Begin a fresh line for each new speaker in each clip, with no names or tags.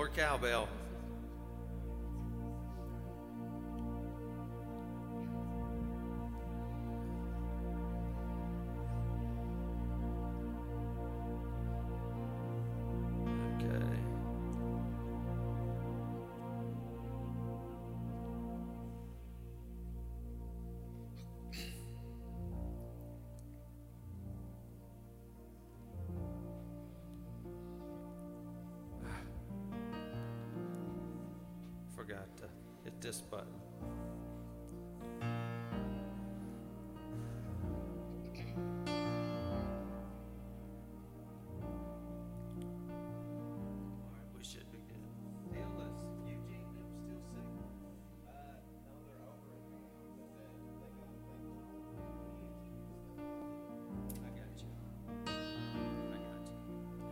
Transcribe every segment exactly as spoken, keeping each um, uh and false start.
cowbell. Forgot to hit this button. All right, we should be good. Neil, is Eugene them still sick? Uh, no, they're over it now. I got you. I got you.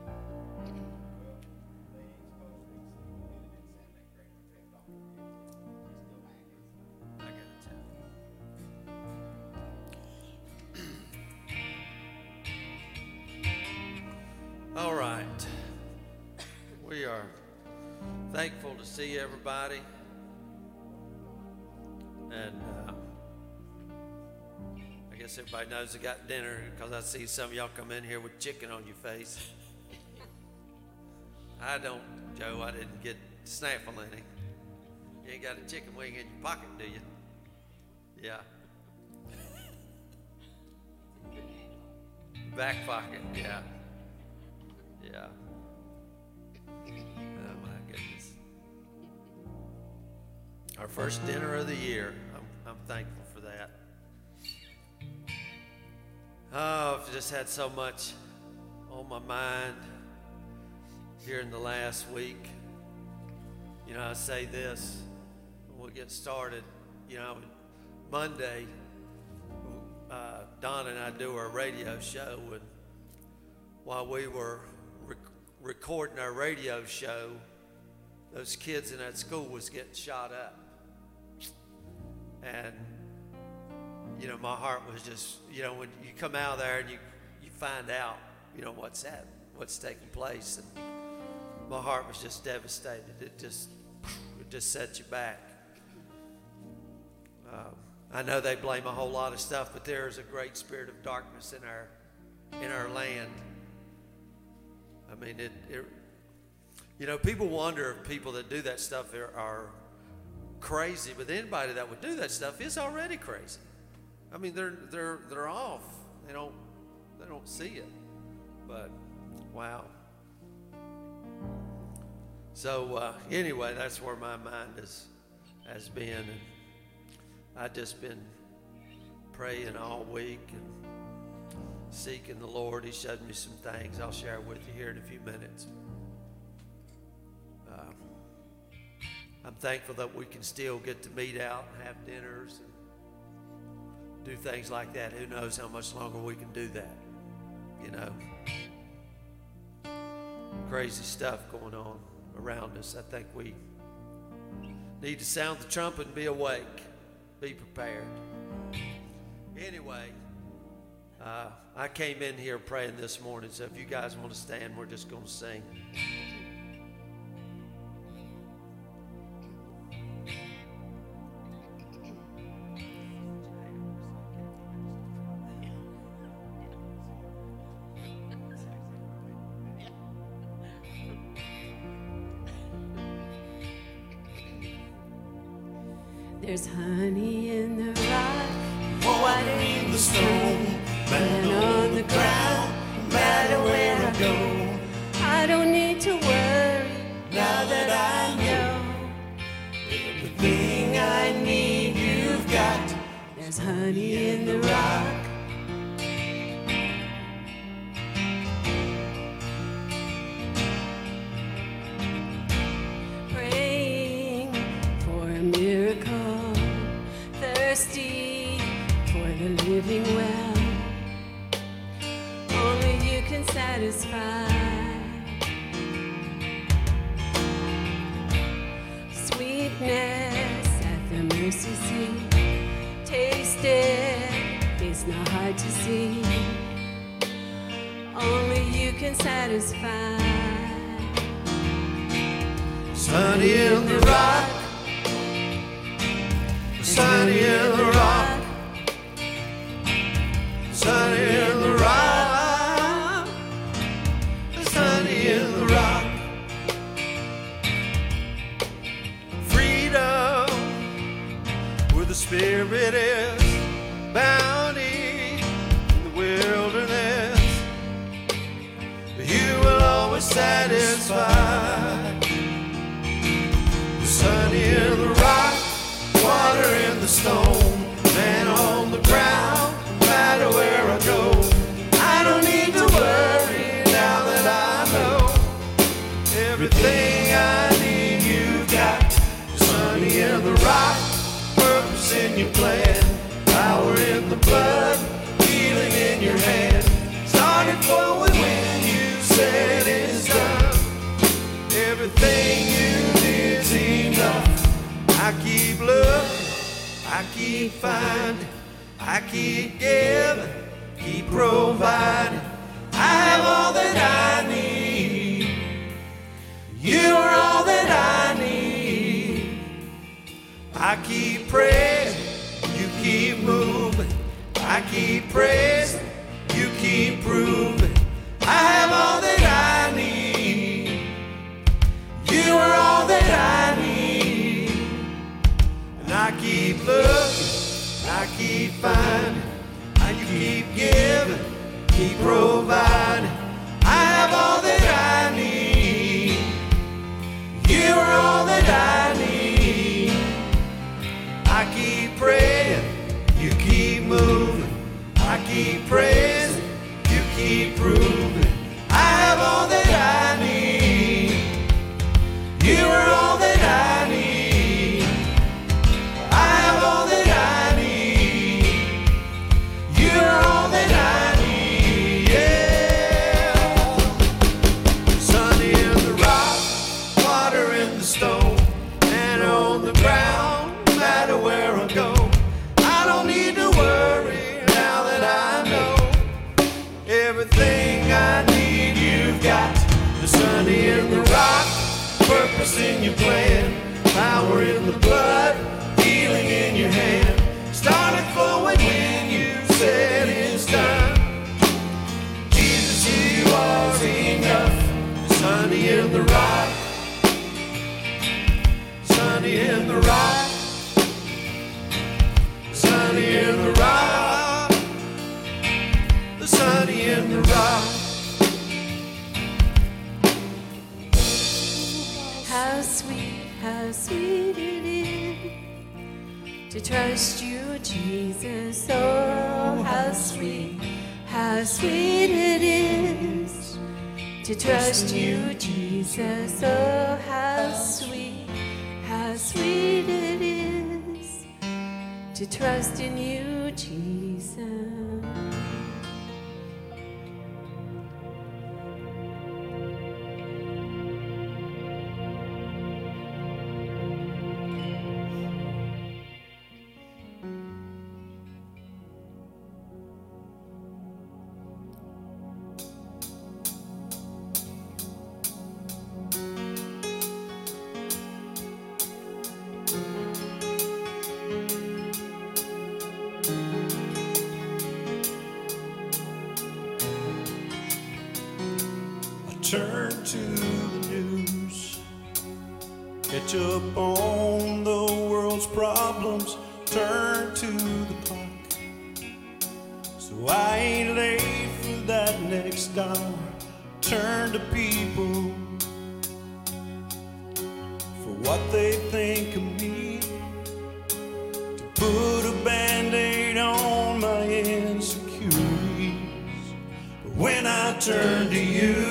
All right. We are thankful to see everybody. And uh, I guess everybody knows they got dinner because I see some of y'all come in here with chicken on your face. I don't, Joe. I didn't get snaffle any. You ain't got a chicken wing in your pocket, do you? Yeah. Back pocket, yeah. Yeah. Oh my goodness. Our first dinner of the year. I'm, I'm thankful for that. Oh, I've just had so much on my mind here in the last week. You know, I say this when we get started. You know, Monday, uh, Don and I do our radio show, and while we were rec- recording our radio show, those kids in that school was getting shot up. And, you know, my heart was just, you know, when you come out of there and you, you find out, you know, what's that, what's taking place. And my heart was just devastated. It just, it just set you back. Um, I know they blame a whole lot of stuff, but there is a great spirit of darkness in our, in our land. I mean, it, it, you know, people wonder if people that do that stuff are, are crazy, but anybody that would do that stuff is already crazy. I mean, they're, they're, they're off. They don't, they don't see it, but wow. So, uh, anyway, that's where my mind is, has been. And I've just been praying all week and seeking the Lord. He showed me some things I'll share with you here in a few minutes. Uh, I'm thankful that we can still get to meet out and have dinners and do things like that. Who knows how much longer we can do that, you know. Crazy stuff going on around us. I think we need to sound the trumpet and be awake, be prepared. Anyway, Uh, I came in here praying this morning, so if you guys want to stand, we're just going to sing.
There's honey in the rock,
water in the stone, man on the ground, no matter where I go.
I don't need to worry
Now that I know everything I need, you've got.
There's honey in the rock. Praying for a miracle, thirsty for the living well. Only you can satisfy. Sweetness at the mercy seat. Taste it, it's not hard to see. Only you can satisfy.
sunny in the rock, sunny in the rock, sunny in the rock, sunny in the rock. Freedom, where the spirit is, bounty in the wilderness. You will always satisfy. Sunny in the rock, water in the stone, man on the ground, no matter where I go. I don't need to worry now that I know everything I need you've got. Sunny in the rock, purpose in your plan, power in the blood, healing in your hand. Started forward when you said it's done. Everything you did's enough. I keep looking, I keep finding, I keep giving, keep providing. I have all that I need. You are all that I need. I keep praying, you keep moving. I keep praising, you keep proving. I have all that I need. You are all that I need. And I keep looking, I keep finding, I keep giving, keep providing. I have all that I need. You are all that I need. I keep praying, you keep moving. I keep praising, you keep proving. I have all that I need. You are all that I need. I have all that I need. You are all that I need. Yeah. Sunny in the rock, water in the stone, and on the ground, no matter where I go. I don't need to worry now that I know everything I need you've got. The sunny in the rock, purpose in your plan, power in the blood, healing in your hand. Started forward when you said it's done. Jesus, you are enough. Sunny in the rock, sunny in the rock, sunny in the rock, the sunny in the rock.
How sweet, how sweet it is to trust you, Jesus. Oh, how sweet, how sweet it is to trust you, Jesus. Oh, how sweet, how sweet it is to trust in you, Jesus.
Turn to the news, catch up on the world's problems, turn to the clock, so I ain't late for that next hour. Turn to people for what they think of me, to put a band-aid on my insecurities. But when I turn to you,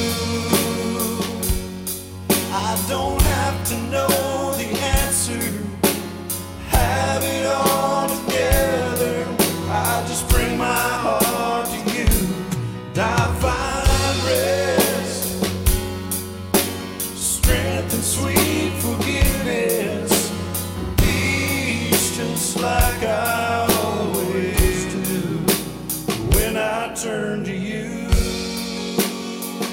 I don't have to know the answer, have it all together. I just bring my heart to you, and I find rest, strength and sweet forgiveness, peace just like I always do when I turn to you.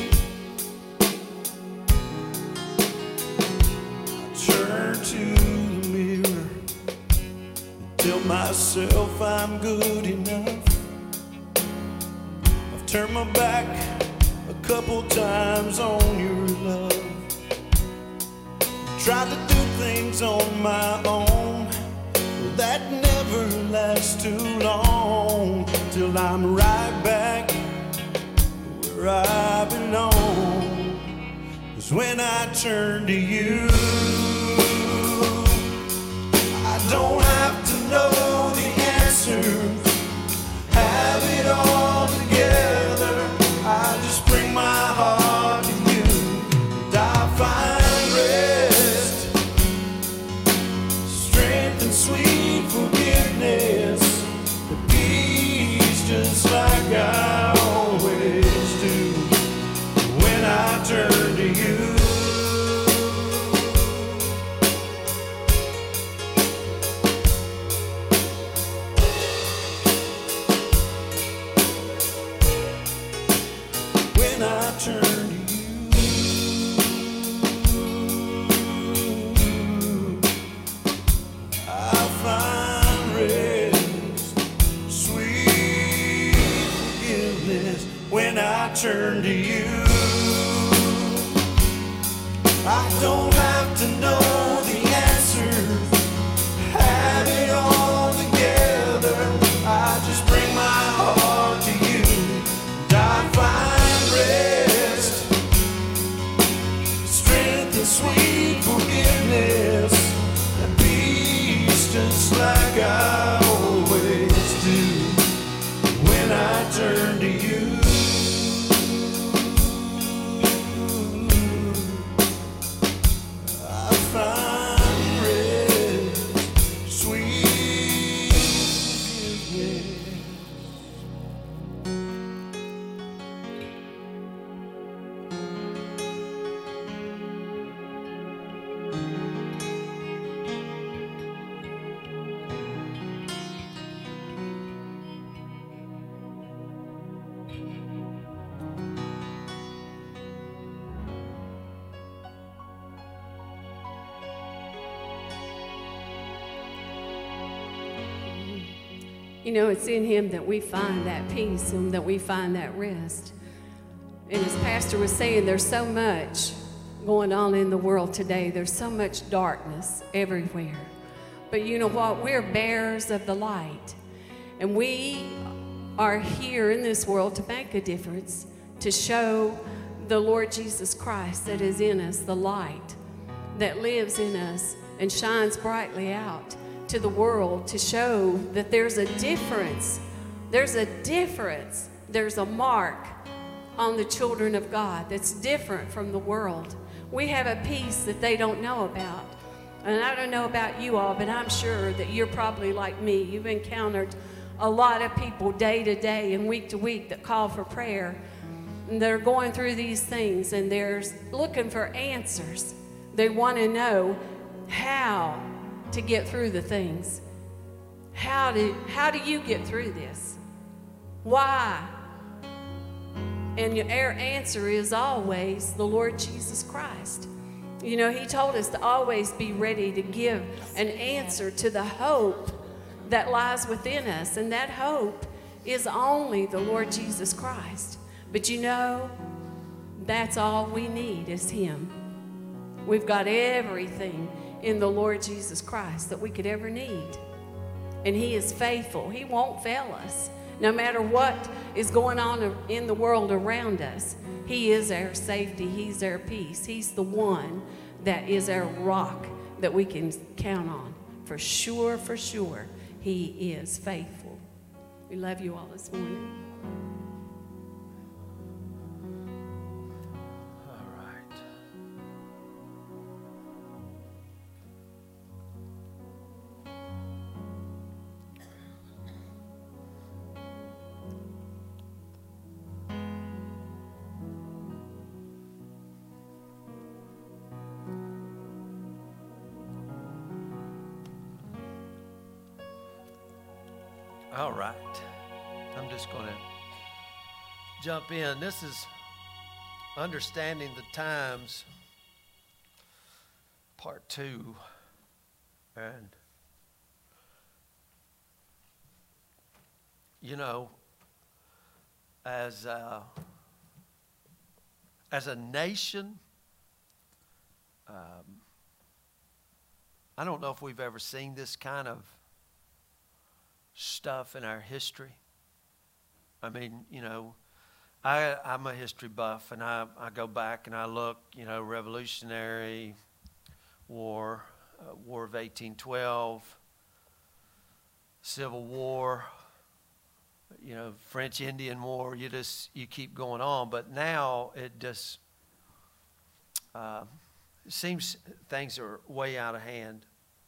myself I'm good enough. I've turned my back a couple times on your love. Tried to do things on my own, but that never lasts too long. Till I'm right back where I belong. 'Cause when I turn to you, I don't have to know the answers, have it all together. I just bring my heart to you, and I find rest, strength and sweet forgiveness, the peace just like I always do when I turn to you. When I turn to you, I find rest, sweet forgiveness. When I turn to you, I don't have to know the answers, have it all together. I just bring my heart to you, and I find rest, strength and sweet forgiveness, and peace just like I always do when I turn to you. I find rest, sweet forgiveness.
You know, it's in him that we find that peace and that we find that rest. And as Pastor was saying, there's so much going on in the world today. There's so much darkness everywhere. But you know what? We're bearers of the light. And we are here in this world to make a difference, to show the Lord Jesus Christ that is in us, the light that lives in us and shines brightly out to the world, to show that there's a difference. There's a difference. There's a mark on the children of God that's different from the world. We have a peace that they don't know about. And I don't know about you all, but I'm sure that you're probably like me. You've encountered a lot of people day to day and week to week that call for prayer. And they're going through these things and they're looking for answers. They want to know how to get through the things. How do, how do you get through this? Why? And our answer is always the Lord Jesus Christ. You know, he told us to always be ready to give an answer to the hope that lies within us. And that hope is only the Lord Jesus Christ. But you know, that's all we need is him. We've got everything in the Lord Jesus Christ that we could ever need. And he is faithful. He won't fail us. No matter what is going on in the world around us, he is our safety. He's our peace. He's the one that is our rock that we can count on. For sure, for sure, he is faithful. We love you all this morning.
All right. I'm just going to jump in. This is Understanding the Times, part two. And you know, as a, as a nation, um, I don't know if we've ever seen this kind of stuff in our history. I mean, you know, I, I'm a history buff, and I, I go back and I look, you know, Revolutionary War, uh, War of eighteen twelve, Civil War, you know, French-Indian War. You just, you keep going on. But now it just uh, it seems things are way out of hand.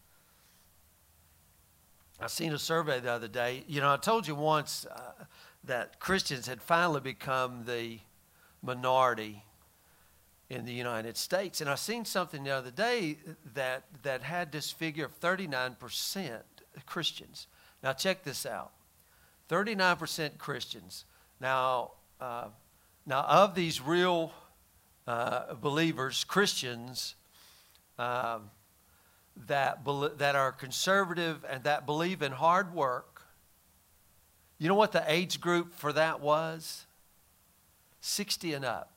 I seen a survey the other day. You know, I told you once uh, that Christians had finally become the minority in the United States. And I seen something the other day that, that had this figure of thirty-nine percent Christians. Now check this out. thirty-nine percent Christians. Now, uh, now of these real uh, believers, Christians, um, that that are conservative and that believe in hard work, you know what the age group for that was? sixty and up.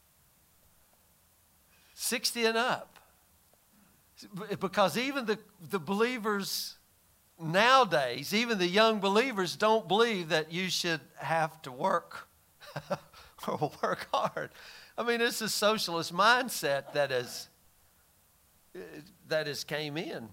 sixty and up. Because even the, the believers nowadays, even the young believers, don't believe that you should have to work or work hard. I mean, it's a socialist mindset that is that has came in.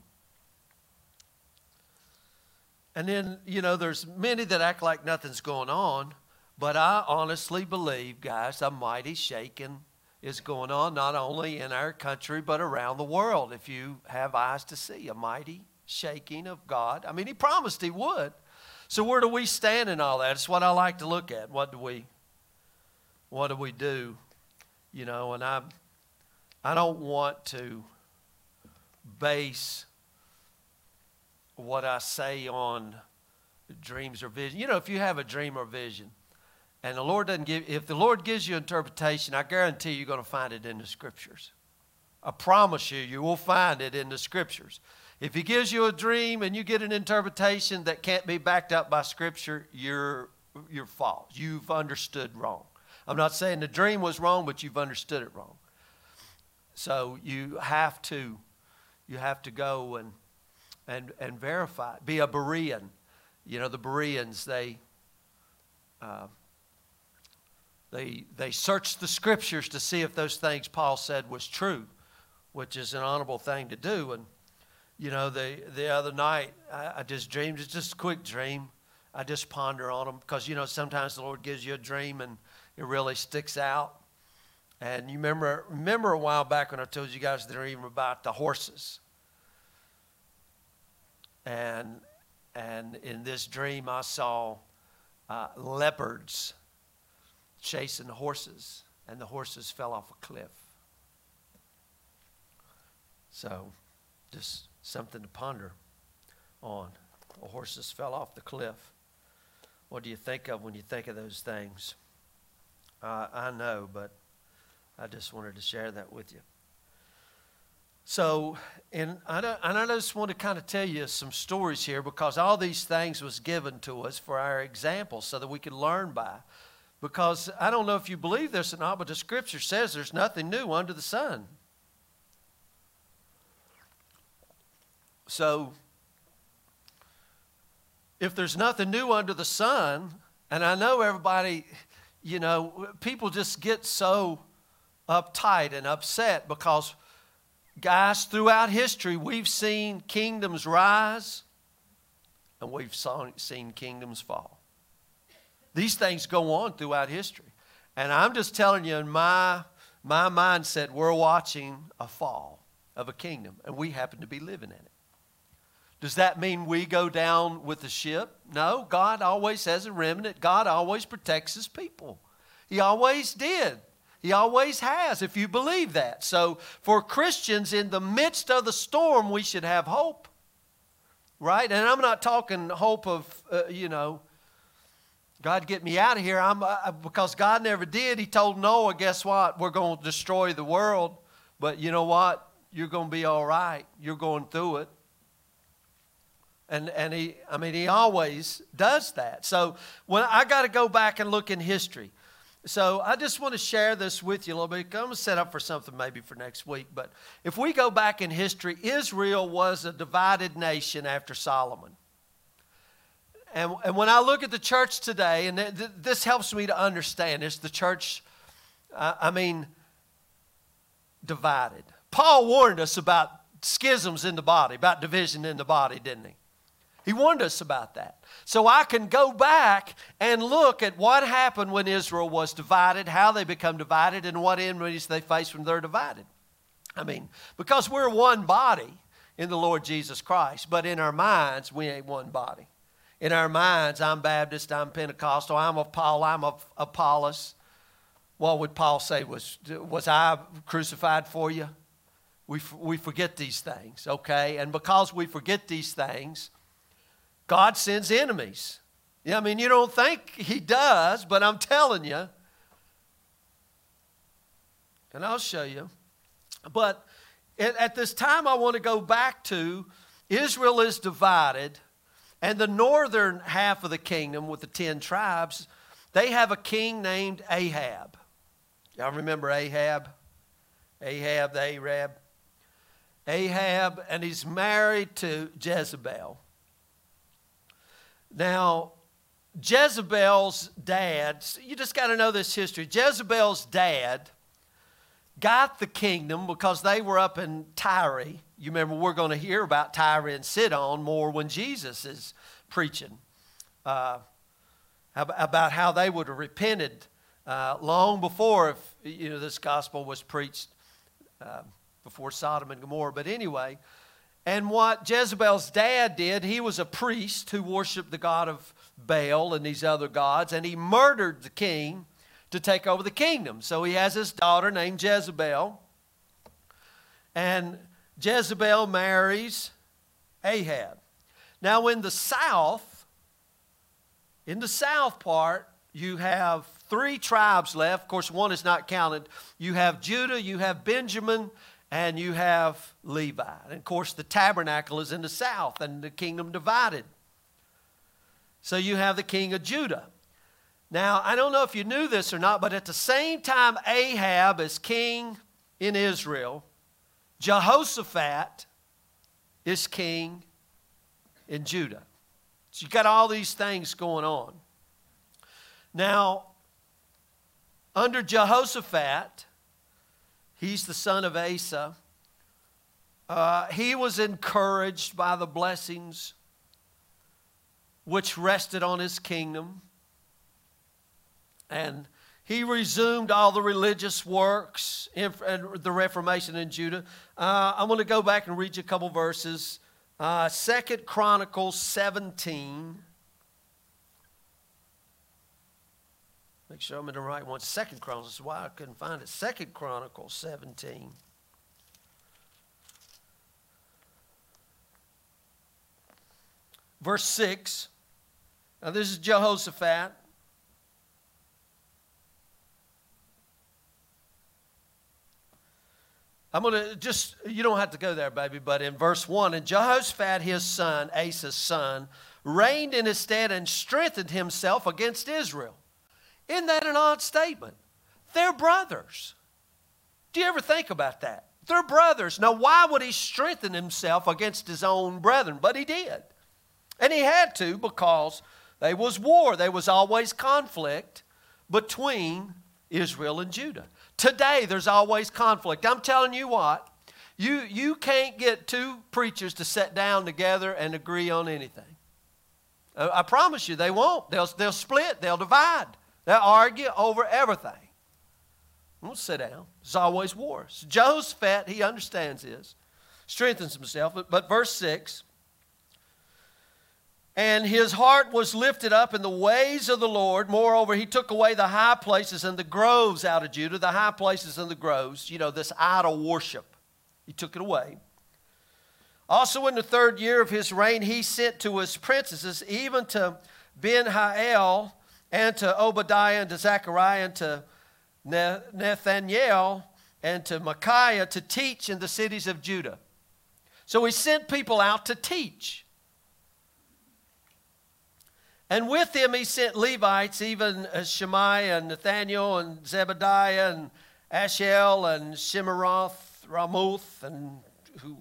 And then, you know, there's many that act like nothing's going on, but I honestly believe, guys, a mighty shaking is going on, not only in our country, but around the world. If you have eyes to see, a mighty shaking of God. I mean, he promised he would. So where do we stand in all that? It's what I like to look at. What do we, what do we do? You know, and I, I don't want to base what I say on dreams or vision. You know, if you have a dream or vision, and the Lord doesn't give, if the Lord gives you interpretation, I guarantee you're going to find it in the Scriptures. I promise you, you will find it in the Scriptures. If he gives you a dream and you get an interpretation that can't be backed up by Scripture, you're, you're false. You've understood wrong. I'm not saying the dream was wrong, but you've understood it wrong. So you have to You have to go and and and verify. Be a Berean. You know, the Bereans, they uh, they they searched the Scriptures to see if those things Paul said was true, which is an honorable thing to do. And you know, the the other night I, I just dreamed. It's just a quick dream. I just ponder on them because you know sometimes the Lord gives you a dream and it really sticks out. And you remember, remember a while back when I told you guys the dream about the horses. And, and in this dream, I saw uh, leopards chasing the horses, and the horses fell off a cliff. So, just something to ponder on. The horses fell off the cliff. What do you think of when you think of those things? Uh, I know, but I just wanted to share that with you. So, and I, don't, and I just want to kind of tell you some stories here because all these things was given to us for our example so that we could learn by. Because I don't know if you believe this or not, but the Scripture says there's nothing new under the sun. So, if there's nothing new under the sun, and I know everybody, you know, people just get so uptight and upset because, guys, throughout history, we've seen kingdoms rise and we've saw, seen kingdoms fall. These things go on throughout history. And I'm just telling you, in my, my mindset, we're watching a fall of a kingdom, and we happen to be living in it. Does that mean we go down with the ship? No, God always has a remnant. God always protects his people. He always did. He always has, if you believe that. So for Christians, in the midst of the storm, we should have hope. Right? And I'm not talking hope of, uh, you know, God get me out of here. I'm uh, because God never did. He told Noah, guess what? We're going to destroy the world. But you know what? You're going to be all right. You're going through it. And, and he, I mean, he always does that. So when I got to go back and look in history. So I just want to share this with you a little bit. I'm going to set up for something maybe for next week. But if we go back in history, Israel was a divided nation after Solomon. And, and when I look at the church today, and th- th- this helps me to understand this, the church, uh, I mean, divided. Paul warned us about schisms in the body, about division in the body, didn't he? He warned us about that. So I can go back and look at what happened when Israel was divided, how they become divided, and what enemies they face when they're divided. I mean, because we're one body in the Lord Jesus Christ, but in our minds, we ain't one body. In our minds, I'm Baptist, I'm Pentecostal, I'm of Paul, I'm of Apollos. What would Paul say? Was, was I crucified for you? We, we forget these things, okay? And because we forget these things, God sends enemies. Yeah, I mean, you don't think he does, but I'm telling you. And I'll show you. But at, at this time, I want to go back to Israel is divided, and the northern half of the kingdom with the ten tribes, they have a king named Ahab. Y'all remember Ahab? Ahab, the Arab. Ahab, and he's married to Jezebel. Now, Jezebel's dad, you just got to know this history. Jezebel's dad got the kingdom because they were up in Tyre. You remember, we're going to hear about Tyre and Sidon more when Jesus is preaching uh, about how they would have repented uh, long before if, you know, this gospel was preached uh, before Sodom and Gomorrah. But anyway, and what Jezebel's dad did, he was a priest who worshiped the god of Baal and these other gods, and he murdered the king to take over the kingdom. So he has his daughter named Jezebel, and Jezebel marries Ahab. Now in the south, in the south part, you have three tribes left. Of course, one is not counted. You have Judah, you have Benjamin, and you have Levi. And of course, the tabernacle is in the south and the kingdom divided. So you have the king of Judah. Now, I don't know if you knew this or not, but at the same time Ahab is king in Israel, Jehoshaphat is king in Judah. So you got all these things going on. Now, under Jehoshaphat, he's the son of Asa. Uh, he was encouraged by the blessings which rested on his kingdom. And he resumed all the religious works and the Reformation in Judah. Uh, I'm going to go back and read you a couple verses. Uh, Second Chronicles seventeen. Make sure I'm in the right one. Second Chronicles. This is why I couldn't find it. Second Chronicles seventeen. Verse six. Now this is Jehoshaphat. I'm going to just, you don't have to go there, baby, but in verse one, and Jehoshaphat, his son, Asa's son, reigned in his stead and strengthened himself against Israel. Isn't that an odd statement? They're brothers. Do you ever think about that? They're brothers. Now, why would he strengthen himself against his own brethren? But he did. And he had to because there was war. There was always conflict between Israel and Judah. Today, there's always conflict. I'm telling you what, you, you can't get two preachers to sit down together and agree on anything. I, I promise you, they won't. They'll, they'll split. They'll divide. They'll argue over everything. We'll sit down. There's always war. So Jehoshaphat, he understands this, strengthens himself. But, but verse six, and his heart was lifted up in the ways of the Lord. Moreover, he took away the high places and the groves out of Judah, the high places and the groves, you know, this idol worship. He took it away. Also in the third year of his reign, he sent to his princesses, even to Ben-Hael and to Obadiah and to Zechariah and to Nathaniel and to Micaiah to teach in the cities of Judah. So he sent people out to teach. And with him he sent Levites, even Shemaiah and Nathaniel and Zebediah and Ashiel and Shemirath, Ramuth, and who...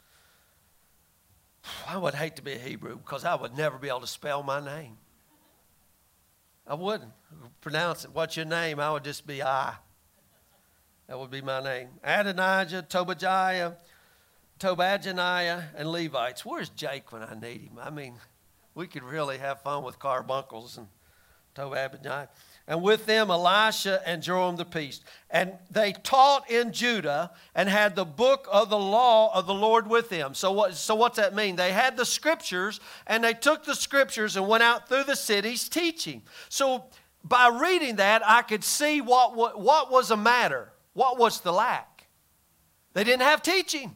I would hate to be a Hebrew because I would never be able to spell my name. I wouldn't pronounce it. What's your name? I would just be I. That would be my name. Adonijah, Tobadiah, Tobadjaniah, and Levites. Where's Jake when I need him? I mean, we could really have fun with carbuncles and Tobadjaniah. And with them Elisha and Joram the priest. And they taught in Judah and had the book of the law of the Lord with them. So what, so what's that mean? They had the scriptures, and they took the scriptures and went out through the cities teaching. So by reading that, I could see what, what, what was the matter. What was the lack? They didn't have teaching.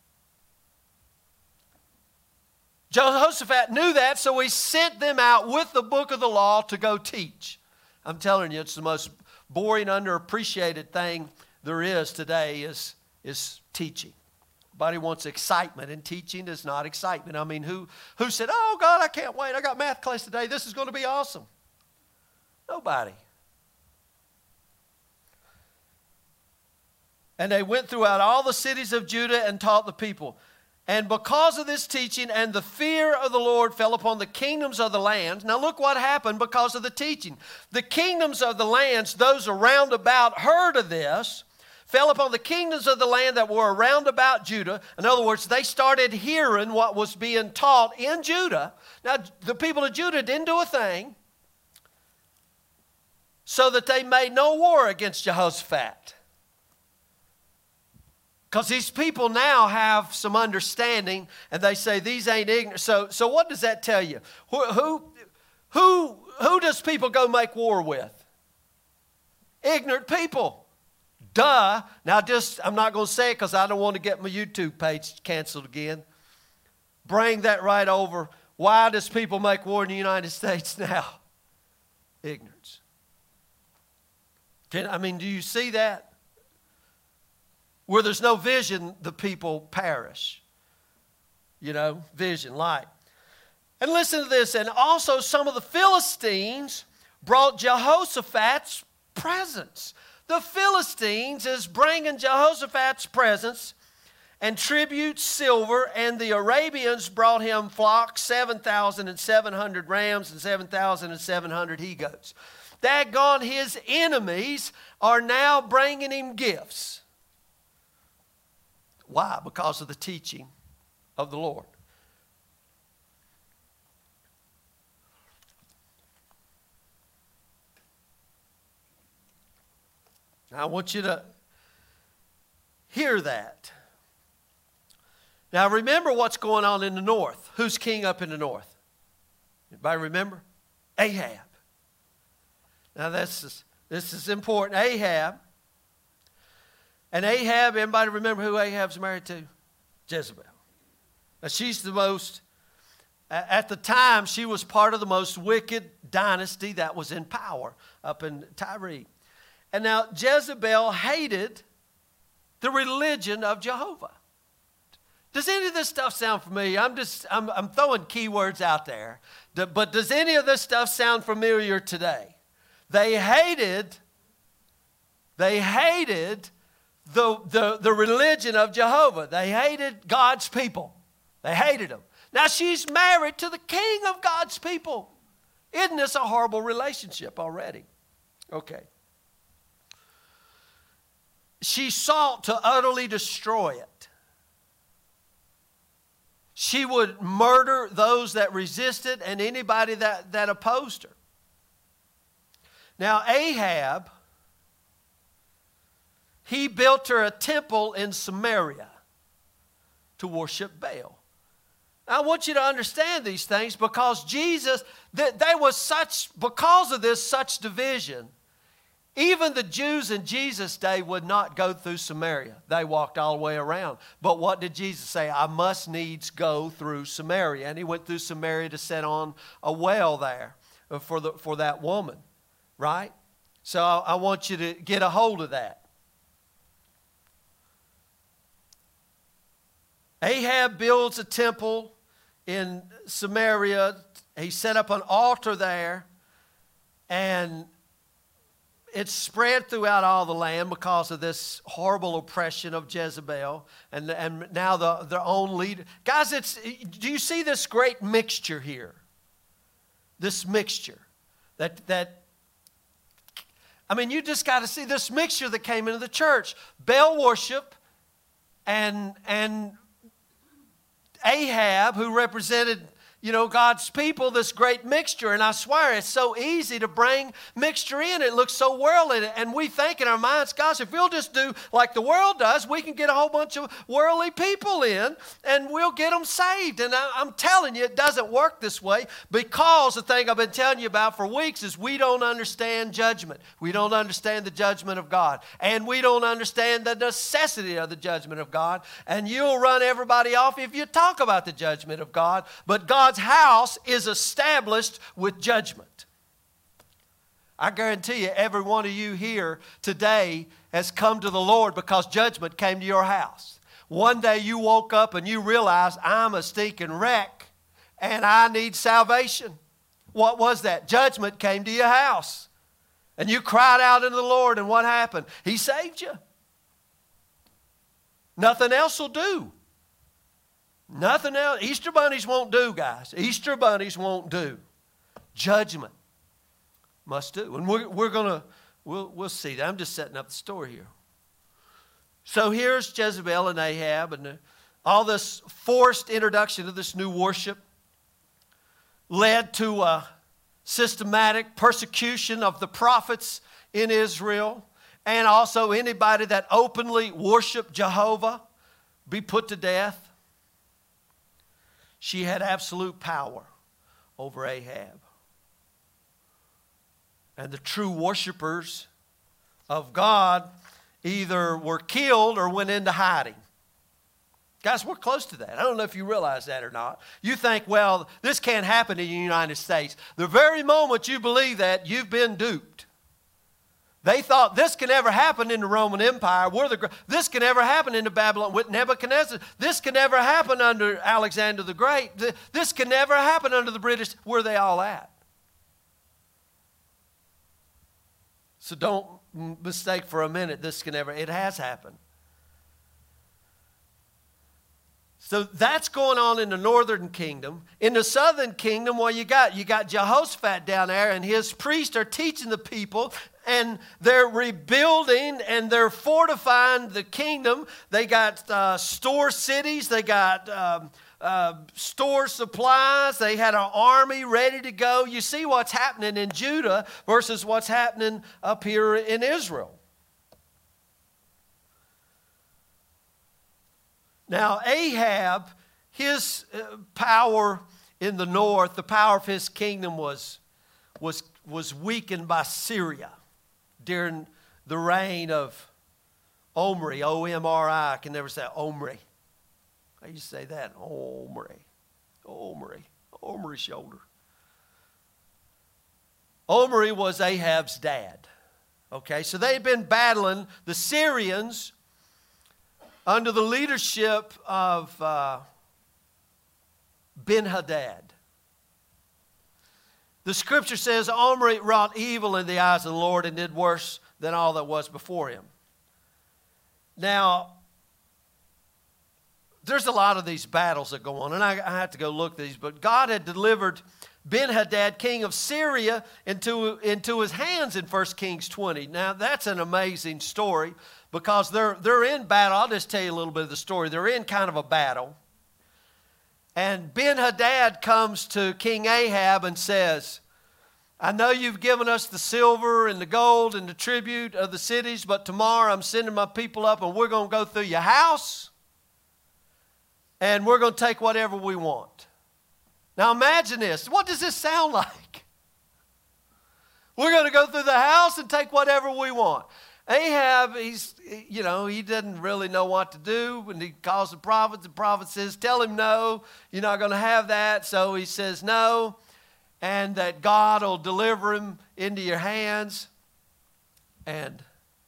Jehoshaphat knew that, so he sent them out with the book of the law to go teach. I'm telling you, it's the most boring, underappreciated thing there is today is, is teaching. Everybody wants excitement, and teaching is not excitement. I mean, who, who said, oh, God, I can't wait. I got math class today. This is going to be awesome. Nobody. And they went throughout all the cities of Judah and taught the people. And because of this teaching, and the fear of the Lord fell upon the kingdoms of the land. Now look what happened because of the teaching. The kingdoms of the lands, those around about heard of this, fell upon the kingdoms of the land that were around about Judah. In other words, they started hearing what was being taught in Judah. Now the people of Judah didn't do a thing, so that they made no war against Jehoshaphat. Because these people now have some understanding, and they say these ain't ignorant. So, so what does that tell you? Who, who, who, who does people go make war with? Ignorant people. Duh. Now, just I'm not going to say it because I don't want to get my YouTube page canceled again. Bring that right over. Why does people make war in the United States now? Ignorance. Can, I mean, do you see that? Where there's no vision, the people perish. You know, vision, light. And listen to this. And also some of the Philistines brought Jehoshaphat's presents. The Philistines is bringing Jehoshaphat's presents and tribute, silver, and the Arabians brought him flocks, seven thousand seven hundred rams and seven thousand seven hundred he-goats. Daggone, his enemies are now bringing him gifts. Why? Because of the teaching of the Lord. Now, I want you to hear that. Now, remember what's going on in the north. Who's king up in the north? Anybody remember? Ahab. Now, this is, this is important. Ahab. And Ahab, everybody remember who Ahab's married to? Jezebel. Now she's the most, at the time, she was part of the most wicked dynasty that was in power up in Tyre. And now Jezebel hated the religion of Jehovah. Does any of this stuff sound familiar? I'm just, I'm, I'm throwing keywords out there. But does any of this stuff sound familiar today? They hated, they hated The, the, the religion of Jehovah. They hated God's people. They hated them. Now she's married to the king of God's people. Isn't this a horrible relationship already? Okay. She sought to utterly destroy it. She would murder those that resisted and anybody that, that opposed her. Now Ahab, he built her a temple in Samaria to worship Baal. Now, I want you to understand these things because Jesus, there was such, because of this, such division. Even the Jews in Jesus' day would not go through Samaria. They walked all the way around. But what did Jesus say? I must needs go through Samaria. And he went through Samaria to set on a well there for, the, for that woman, right? So I, I want you to get a hold of that. Ahab builds a temple in Samaria He set up an altar there, and it's spread throughout all the land because of this horrible oppression of Jezebel, and, and now the, their own leader. Guys, it's, do you see this great mixture here? This mixture. That, that I mean, you just got to see this mixture that came into the church. Baal worship and, and Ahab, who represented, you know, God's people, this great mixture. And I swear, it's so easy to bring mixture in. It looks so worldly. And we think in our minds, gosh, if we'll just do like the world does, we can get a whole bunch of worldly people in and we'll get them saved. And I, I'm telling you, it doesn't work this way, because the thing I've been telling you about for weeks is we don't understand judgment. We don't understand the judgment of God. And we don't understand the necessity of the judgment of God. And you'll run everybody off if you talk about the judgment of God. But God's house is established with judgment. I guarantee you, every one of you here today has come to the Lord because judgment came to your house. One day you woke up and you realized, I'm a stinking wreck and I need salvation. What was that? Judgment came to your house. And you cried out unto the Lord, and what happened? He saved you. Nothing else will do. Nothing else. Easter bunnies won't do, guys. Easter bunnies won't do. Judgment must do. And we're, we're going to, we'll, we'll see that. I'm just setting up the story here. So here's Jezebel and Ahab, and the, all this forced introduction of this new worship led to a systematic persecution of the prophets in Israel, and also anybody that openly worshiped Jehovah be put to death. She had absolute power over Ahab. And the true worshipers of God either were killed or went into hiding. Guys, we're close to that. I don't know if you realize that or not. You think, well, this can't happen in the United States. The very moment you believe that, you've been duped. They thought this can never happen in the Roman Empire. We're the, this can never happen in the Babylon with Nebuchadnezzar. This can never happen under Alexander the Great. This can never happen under the British. Where are they all at? So don't mistake for a minute this can never. It has happened. So that's going on in the northern kingdom. In the southern kingdom, what you got? You got Jehoshaphat down there, and his priests are teaching the people, and they're rebuilding and they're fortifying the kingdom. They got uh, store cities. They got um, uh, store supplies. They had an army ready to go. You see what's happening in Judah versus what's happening up here in Israel. Now, Ahab, his uh, power in the north, the power of his kingdom was, was, was weakened by Syria during the reign of Omri, O M R I. I can never say Omri. I used to say that, Omri, Omri, Omri shoulder. Omri was Ahab's dad. Okay, so they had been battling the Syrians under the leadership of uh, Ben-Hadad. The scripture says Omri wrought evil in the eyes of the Lord and did worse than all that was before him. Now, there's a lot of these battles that go on, and I, I have to go look at these, but God had delivered Ben-Hadad, king of Syria, into, into his hands in First Kings twenty. Now, that's an amazing story because they're, they're in battle. I'll just tell you a little bit of the story. They're in kind of a battle. And Ben-Hadad comes to King Ahab and says, I know you've given us the silver and the gold and the tribute of the cities, but tomorrow I'm sending my people up and we're going to go through your house and we're going to take whatever we want. Now imagine this. What does this sound like? We're going to go through the house and take whatever we want. Ahab, he's, you know, he doesn't really know what to do. When he calls the prophet, the prophet says, tell him no, you're not going to have that. So he says no, and that God will deliver him into your hands. And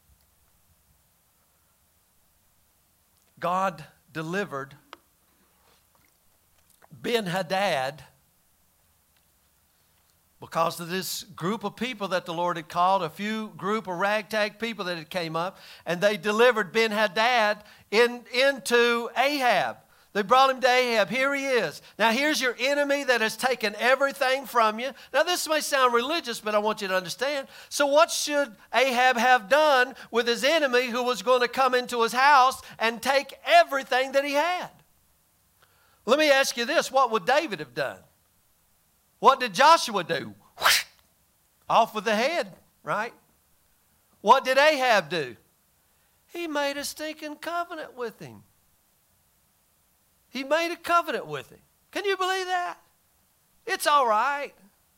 God delivered Ben-Hadad because of this group of people that the Lord had called, a few group of ragtag people that had came up, and they delivered Ben-Hadad in, into Ahab. They brought him to Ahab. Here he is. Now here's your enemy that has taken everything from you. Now this may sound religious, but I want you to understand. So what should Ahab have done with his enemy who was going to come into his house and take everything that he had? Let me ask you this. What would David have done? What did Joshua do? Off with the head, right? What did Ahab do? He made a stinking covenant with him. He made a covenant with him. Can you believe that? It's all right.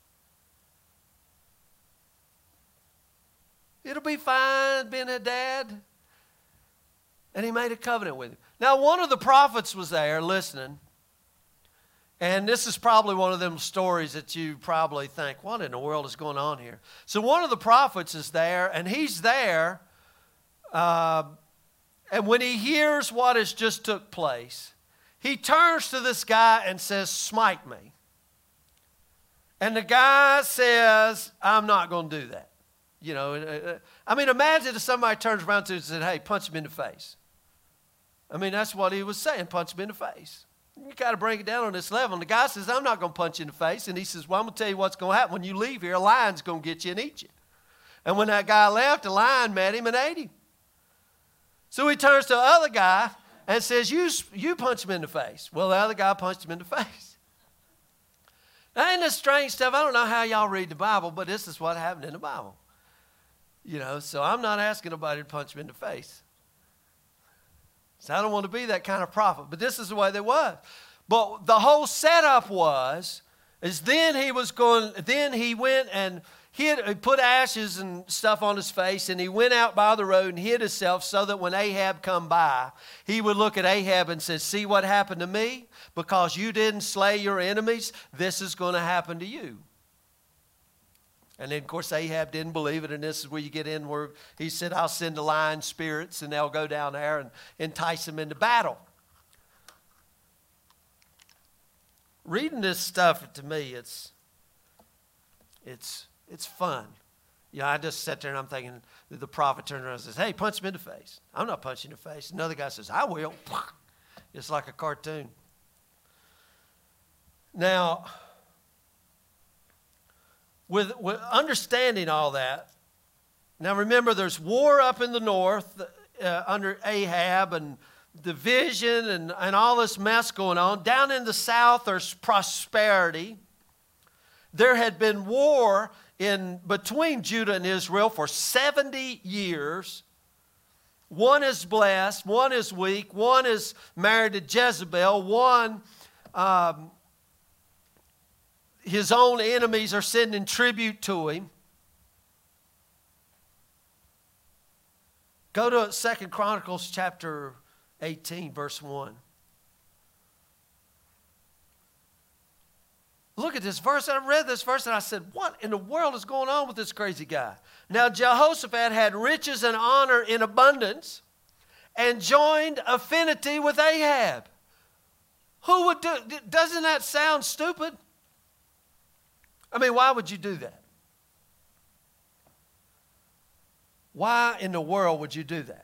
It'll be fine, Ben-Hadad. And he made a covenant with him. Now, one of the prophets was there listening. And this is probably one of them stories that you probably think, what in the world is going on here? So one of the prophets is there, and he's there. Uh, and when he hears what has just took place, he turns to this guy and says, smite me. And the guy says, I'm not going to do that. You know, I mean, imagine if somebody turns around to him and said, hey, punch him in the face. I mean, that's what he was saying, punch him in the face. You got to bring it down on this level. And the guy says, I'm not going to punch you in the face. And he says, well, I'm going to tell you what's going to happen. When you leave here, a lion's going to get you and eat you. And when that guy left, a lion met him and ate him. So he turns to the other guy and says, you, you punch him in the face. Well, the other guy punched him in the face. Now, ain't this strange stuff? I don't know how y'all read the Bible, but this is what happened in the Bible. You know, so I'm not asking nobody to punch him in the face. So I don't want to be that kind of prophet, but this is the way they was. But the whole setup was, is then he was going, then he went and hid, he put ashes and stuff on his face, and he went out by the road and hid himself so that when Ahab come by, he would look at Ahab and say, see what happened to me? Because you didn't slay your enemies, this is going to happen to you. And then, of course, Ahab didn't believe it, and this is where you get in where he said, I'll send the lion spirits, and they'll go down there and entice him into battle. Reading this stuff, to me, it's, it's, it's fun. You know, I just sat there, and I'm thinking, the prophet turned around and says, hey, punch him in the face. I'm not punching in the face. Another guy says, I will. It's like a cartoon. Now, With, with understanding all that, now remember there's war up in the north uh, under Ahab and division and, and all this mess going on. Down in the south there's prosperity. There had been war in between Judah and Israel for seventy years. One is blessed, one is weak, one is married to Jezebel, one... Um, his own enemies are sending tribute to him. Go to Second Chronicles chapter eighteen, verse one. Look at this verse. I read this verse and I said, what in the world is going on with this crazy guy? Now Jehoshaphat had riches and honor in abundance and joined affinity with Ahab. Who would do, doesn't that sound stupid? I mean, why would you do that? Why in the world would you do that?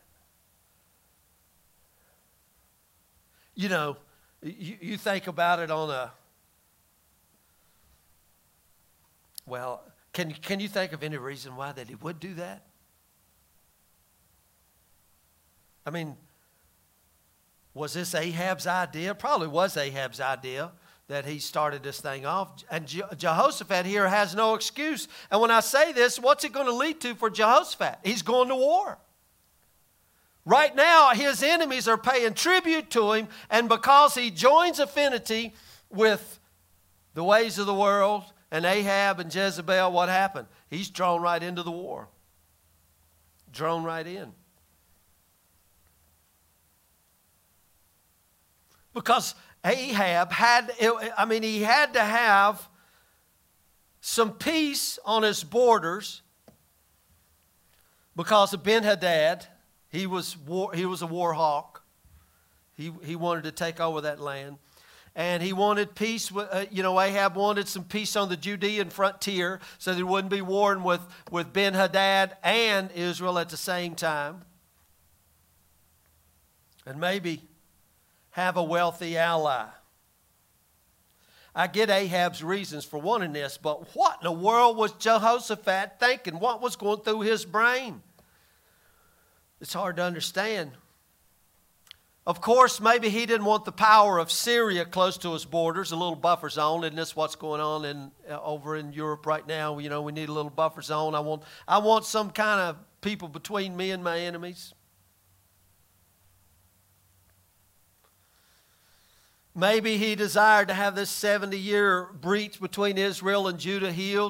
You know, you, you think about it on a, well, can, can you think of any reason why that he would do that? I mean, was this Ahab's idea? Probably was Ahab's idea that he started this thing off. And Je- Jehoshaphat here has no excuse. And when I say this, what's it going to lead to for Jehoshaphat? He's going to war. Right now, his enemies are paying tribute to him, and because he joins affinity with the ways of the world and Ahab and Jezebel, what happened? He's drawn right into the war. Drawn right in. Because Ahab had, I mean, he had to have some peace on his borders because of Ben-Hadad. He was war, he was a war hawk. He, he wanted to take over that land.
and he wanted peace. Uh, you know, Ahab wanted some peace on the Judean frontier so there wouldn't be warring with, with Ben-Hadad and Israel at the same time. And maybe have a wealthy ally. I get Ahab's reasons for wanting this, but what in the world was Jehoshaphat thinking? What was going through his brain? It's hard to understand. Of course, maybe he didn't want the power of Syria close to his borders, a little buffer zone. Isn't this what's going on in, uh, over in Europe right now? You know, we need a little buffer zone. I want, I want some kind of people between me and my enemies. Maybe he desired to have this seventy-year breach between Israel and Judah healed.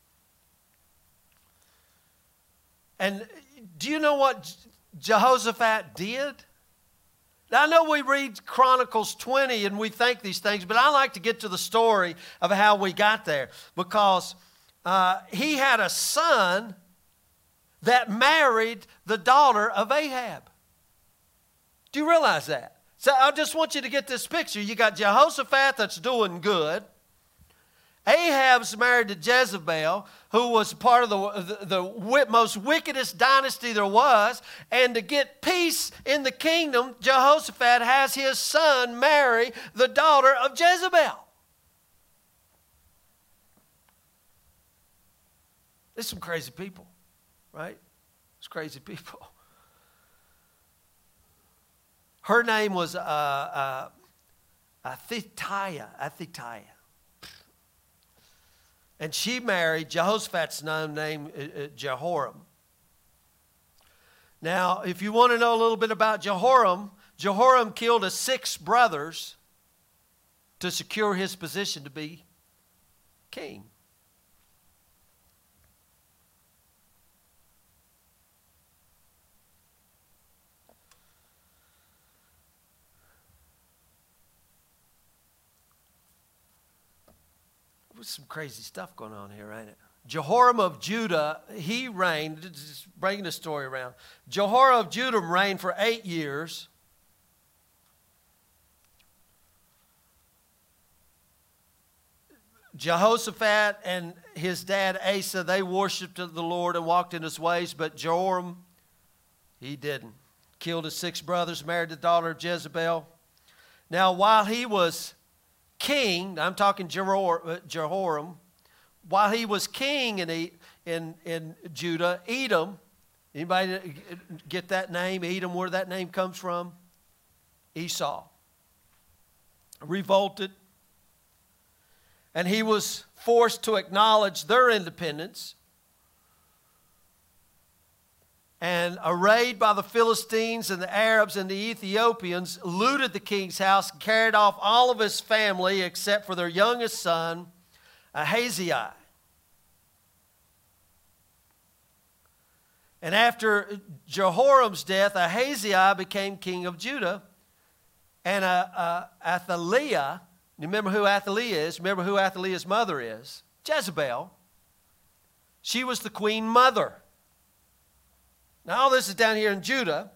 And do you know what Jehoshaphat did? Now, I know we read Chronicles twenty and we think these things, but I like to get to the story of how we got there. Because uh, he had a son that married the daughter of Ahab. Do you realize that? So I just want you to get this picture. You got Jehoshaphat that's doing good. Ahab's married to Jezebel, who was part of the, the, the most wickedest dynasty there was. And to get peace in the kingdom, Jehoshaphat has his son marry the daughter of Jezebel. There's some crazy people, right? It's crazy people. Her name was uh, uh, Athaliah. Athaliah. And she married Jehoshaphat's son named uh, Jehoram. Now, if you want to know a little bit about Jehoram, Jehoram killed his six brothers to secure his position to be king. There's some crazy stuff going on here, ain't it? Jehoram of Judah, he reigned, just bringing the story around. Jehoram of Judah reigned for eight years. Jehoshaphat and his dad Asa, they worshiped the Lord and walked in his ways, but Jehoram, he didn't. Killed his six brothers, married the daughter of Jezebel. Now, while he was king, I'm talking Jehoram, while he was king in, in, in Judah, Edom, anybody get that name, Edom, where that name comes from? Esau. Revolted. And he was forced to acknowledge their independence. And arrayed by the Philistines and the Arabs and the Ethiopians, looted the king's house, and carried off all of his family except for their youngest son, Ahaziah. And after Jehoram's death, Ahaziah became king of Judah. And uh, uh, Athaliah, you remember who Athaliah is? Remember who Athaliah's mother is? Jezebel. She was the queen mother. Now, all this is down here in Judah.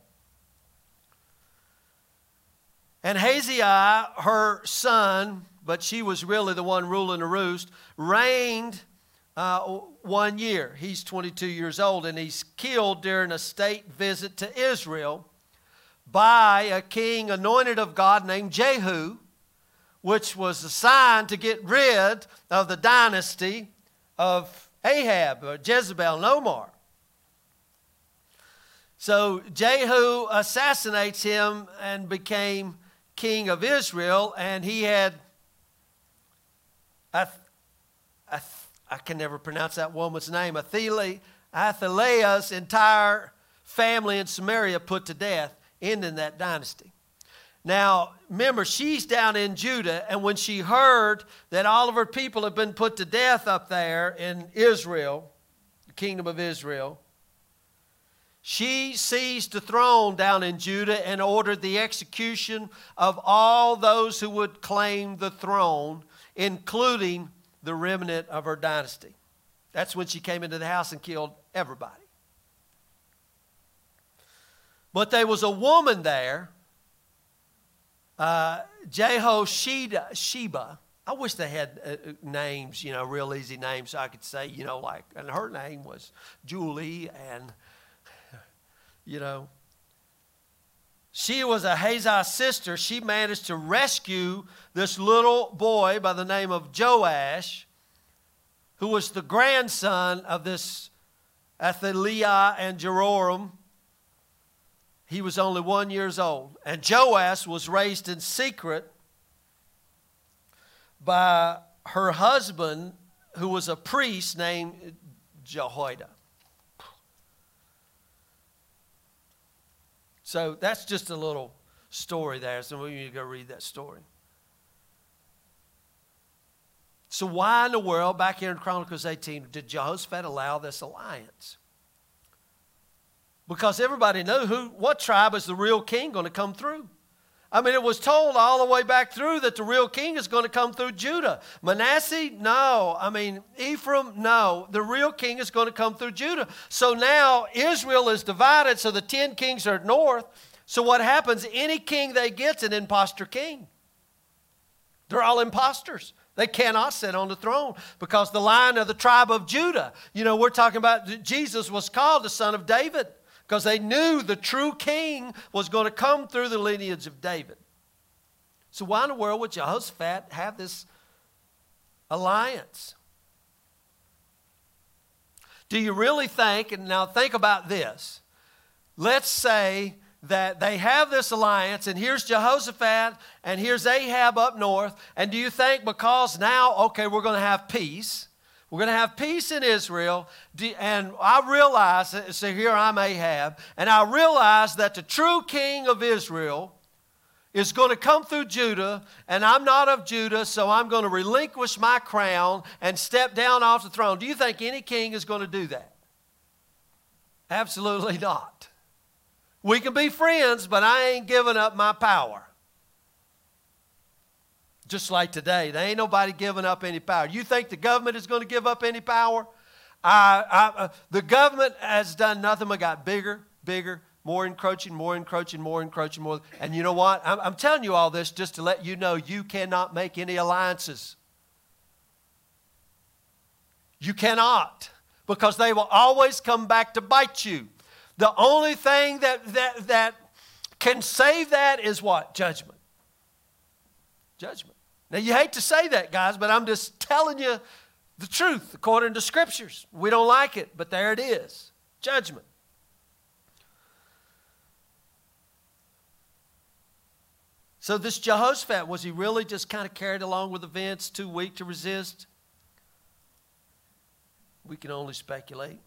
And Ahaziah, her son, but she was really the one ruling the roost, reigned uh, one year. He's twenty-two years old, and he's killed during a state visit to Israel by a king anointed of God named Jehu, which was assigned to get rid of the dynasty of Ahab, or Jezebel and Omar. So Jehu assassinates him and became king of Israel, and he had, I, I, I can never pronounce that woman's name, Athaliah, Athaliah's entire family in Samaria put to death, ending that dynasty. Now, remember, she's down in Judah, and when she heard that all of her people had been put to death up there in Israel, the kingdom of Israel, she seized the throne down in Judah and ordered the execution of all those who would claim the throne, including the remnant of her dynasty. That's when she came into the house and killed everybody. But there was a woman there uh, Jehosheba. I wish they had uh, names, you know, real easy names so I could say, you know, like, and her name was Julie, and, you know. She was Ahazah's sister. She managed to rescue this little boy by the name of Joash, who was the grandson of this Athaliah and Jeroram. He was only one year old. And Joash was raised in secret by her husband, who was a priest named Jehoiada. So that's just a little story there. So we need to go read that story. So why in the world, back here in Chronicles eighteen, did Jehoshaphat allow this alliance? Because everybody knew who, what tribe is the real king going to come through. I mean, it was told all the way back through that the real king is going to come through Judah. Manasseh, no. I mean, Ephraim, no. The real king is going to come through Judah. So now Israel is divided, so the ten kings are north. So what happens? Any king they get's an imposter king. They're all imposters. They cannot sit on the throne because the line of the tribe of Judah, you know, we're talking about Jesus was called the son of David, because they knew the true king was going to come through the lineage of David. So why in the world would Jehoshaphat have this alliance? Do you really think, and now think about this, let's say that they have this alliance, and here's Jehoshaphat, and here's Ahab up north, and do you think because now, okay, we're going to have peace, we're going to have peace in Israel, and I realize, so here I'm Ahab, and I realize that the true king of Israel is going to come through Judah, and I'm not of Judah, so I'm going to relinquish my crown and step down off the throne. Do you think any king is going to do that? Absolutely not. We can be friends, but I ain't giving up my power. Just like today, there ain't nobody giving up any power. You think the government is going to give up any power? I, I, uh, the government has done nothing but got bigger, bigger, more encroaching, more encroaching, more encroaching, more. And you know what? I'm, I'm telling you all this just to let you know you cannot make any alliances. You cannot, because they will always come back to bite you. The only thing that, that, that can save that is what? Judgment. Judgment. Now, you hate to say that, guys, but I'm just telling you the truth according to Scriptures. We don't like it, but there it is. Judgment. So this Jehoshaphat, was he really just kind of carried along with events, too weak to resist? We can only speculate.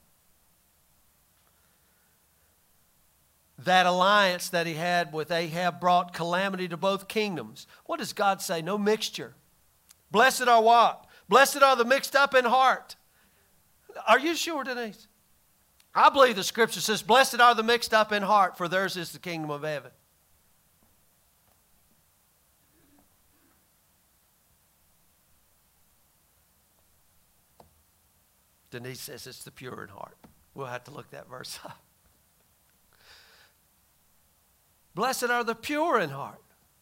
That alliance that he had with Ahab brought calamity to both kingdoms. What does God say? No mixture. Blessed are what? Blessed are the mixed up in heart. Are you sure, Denise? I believe the Scripture says, blessed are the mixed up in heart, for theirs is the kingdom of heaven. Denise says it's the pure in heart. We'll have to look that verse up. Blessed are the pure in heart.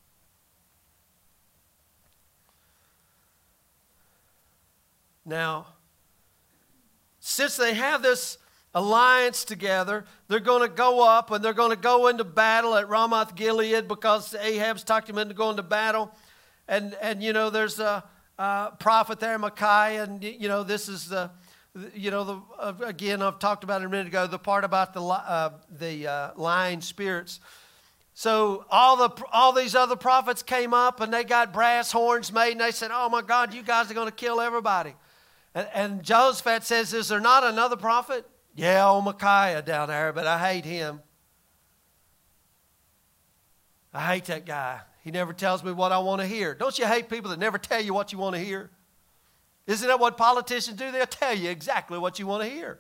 Now, since they have this alliance together, they're going to go up and they're going to go into battle at Ramoth Gilead because Ahab's talked him into going to battle. And, and you know, there's a, a prophet there, Micaiah, and, you know, this is the, you know, the, uh, again, I've talked about it a minute ago, the part about the, uh, the uh, lying spirits. So all the all these other prophets came up and they got brass horns made and they said, oh my God, you guys are going to kill everybody. And, and Jehoshaphat says, is there not another prophet? Yeah, old Micaiah down there, but I hate him. I hate that guy. He never tells me what I want to hear. Don't you hate people that never tell you what you want to hear? Isn't that what politicians do? They'll tell you exactly what you want to hear.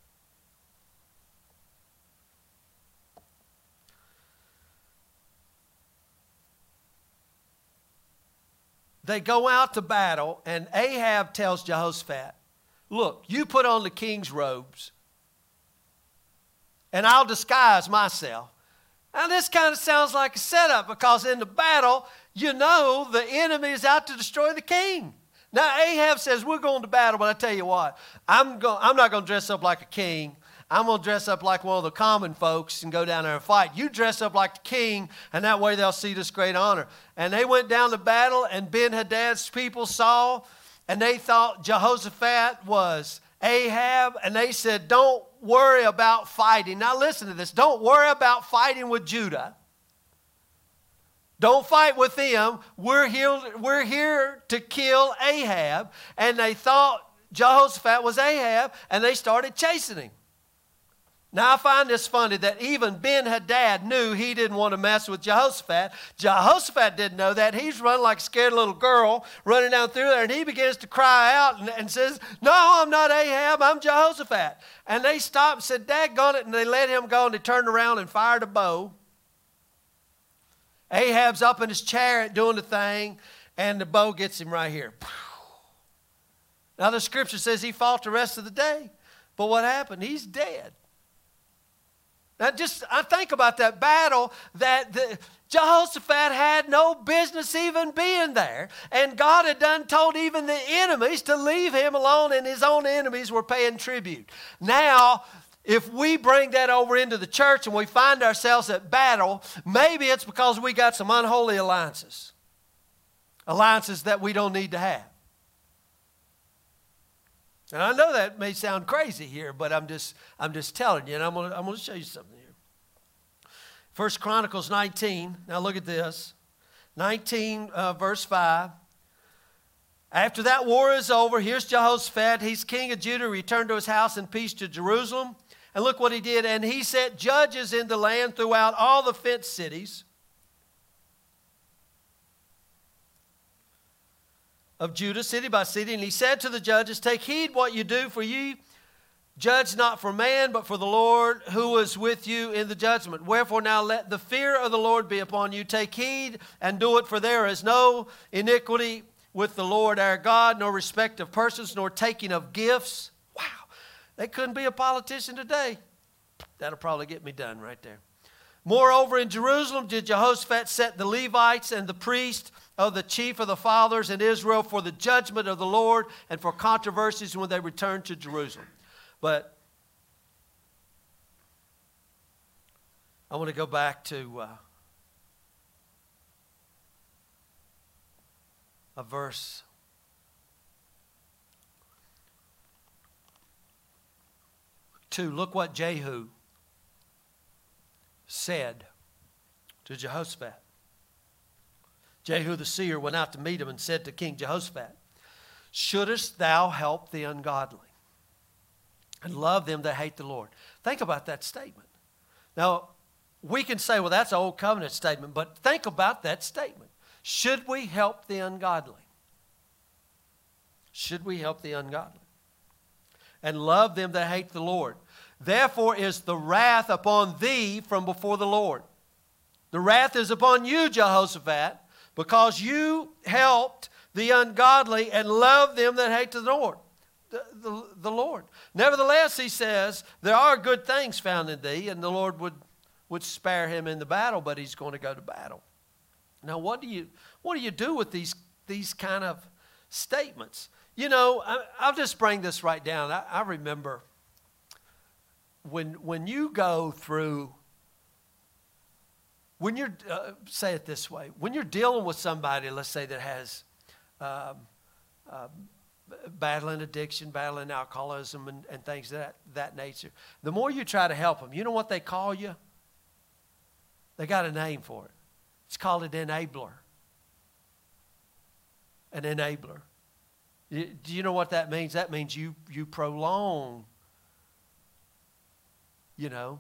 They go out to battle, and Ahab tells Jehoshaphat, look, you put on the king's robes, and I'll disguise myself, Now, this kind of sounds like a setup because in the battle, you know the enemy is out to destroy the king. Now, Ahab says, we're going to battle, but I tell you what, I'm, go- I'm not going to dress up like a king. I'm going to dress up like one of the common folks and go down there and fight. You dress up like the king, and that way they'll see this great honor. And they went down to battle, and Ben-Hadad's people saw, and they thought Jehoshaphat was Ahab, and they said, don't worry about fighting. Now listen to this. Don't worry about fighting with Judah. Don't fight with them. We're here, we're here to kill Ahab. And they thought Jehoshaphat was Ahab, and they started chasing him. Now, I find this funny that even Ben-Hadad knew he didn't want to mess with Jehoshaphat. Jehoshaphat didn't know that. He's running like a scared little girl, running down through there, and he begins to cry out and, and says, no, I'm not Ahab, I'm Jehoshaphat. And they stopped and said, daggone it, and they let him go, and they turned around and fired a bow. Ahab's up in his chariot doing the thing, and the bow gets him right here. Now, the scripture says he fought the rest of the day, but what happened? He's dead. Now, just I think about that battle that the, Jehoshaphat had no business even being there. And God had done told even the enemies to leave him alone, and his own enemies were paying tribute. Now, if we bring that over into the church and we find ourselves at battle, maybe it's because we got some unholy alliances. Alliances that we don't need to have. And I know that may sound crazy here, but I'm just, I'm just telling you, and I'm going to I'm going to show you something here. First Chronicles nineteen. Now look at this. nineteen, uh, verse five. After that war is over, here's Jehoshaphat. He's king of Judah, returned to his house in peace to Jerusalem. And look what he did. And he set judges in the land throughout all the fenced cities of Judah, city by city. And he said to the judges, take heed what you do, for you judge not for man, but for the Lord who is with you in the judgment. Wherefore now let the fear of the Lord be upon you. Take heed and do it, for there is no iniquity with the Lord our God, nor respect of persons, nor taking of gifts. Wow, they couldn't be a politician today. That'll probably get me done right there. Moreover, in Jerusalem did Jehoshaphat set the Levites and the priests of the chief of the fathers in Israel for the judgment of the Lord and for controversies when they returned to Jerusalem. But I want to go back to uh, a verse. Two, look what Jehu said to Jehoshaphat. Jehu the seer went out to meet him and said to King Jehoshaphat, shouldest thou help the ungodly and love them that hate the Lord? Think about that statement. Now, we can say, well, that's an old covenant statement, but think about that statement. Should we help the ungodly? Should we help the ungodly? And love them that hate the Lord. Therefore is the wrath upon thee from before the Lord. The wrath is upon you, Jehoshaphat, because you helped the ungodly and loved them that hate the Lord. The, the, the Lord. Nevertheless, he says, there are good things found in thee, and the Lord would, would spare him in the battle, but he's going to go to battle. Now, what do you, what do you do with these, these kind of statements? You know, I, I'll just bring this right down. I, I remember when, when you go through, when you're, uh, say it this way, when you're dealing with somebody, let's say, that has um, uh, battling addiction, battling alcoholism, and, and things of that, that nature, the more you try to help them, you know what they call you? They got a name for it. It's called an enabler. An enabler. Do you know what that means? That means you, you prolong, you know.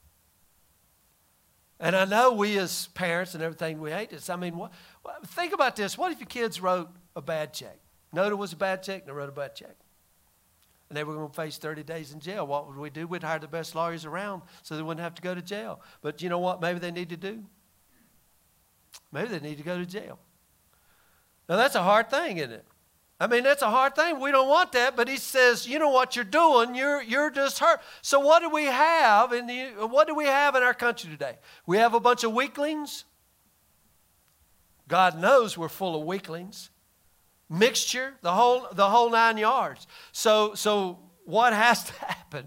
And I know we as parents and everything, we hate this. I mean, what, think about this. What if your kids wrote a bad check? Noted it was a bad check, and they wrote a bad check. And they were going to face thirty days in jail. What would we do? We'd hire the best lawyers around so they wouldn't have to go to jail. But you know what maybe they need to do? Maybe they need to go to jail. Now, that's a hard thing, isn't it? I mean, that's a hard thing. We don't want that. But he says, you know what you're doing? You're, you're just hurt. So what do we have in the, what do we have in our country today? We have a bunch of weaklings. God knows we're full of weaklings. Mixture, the whole, the whole nine yards. So, so what has to happen?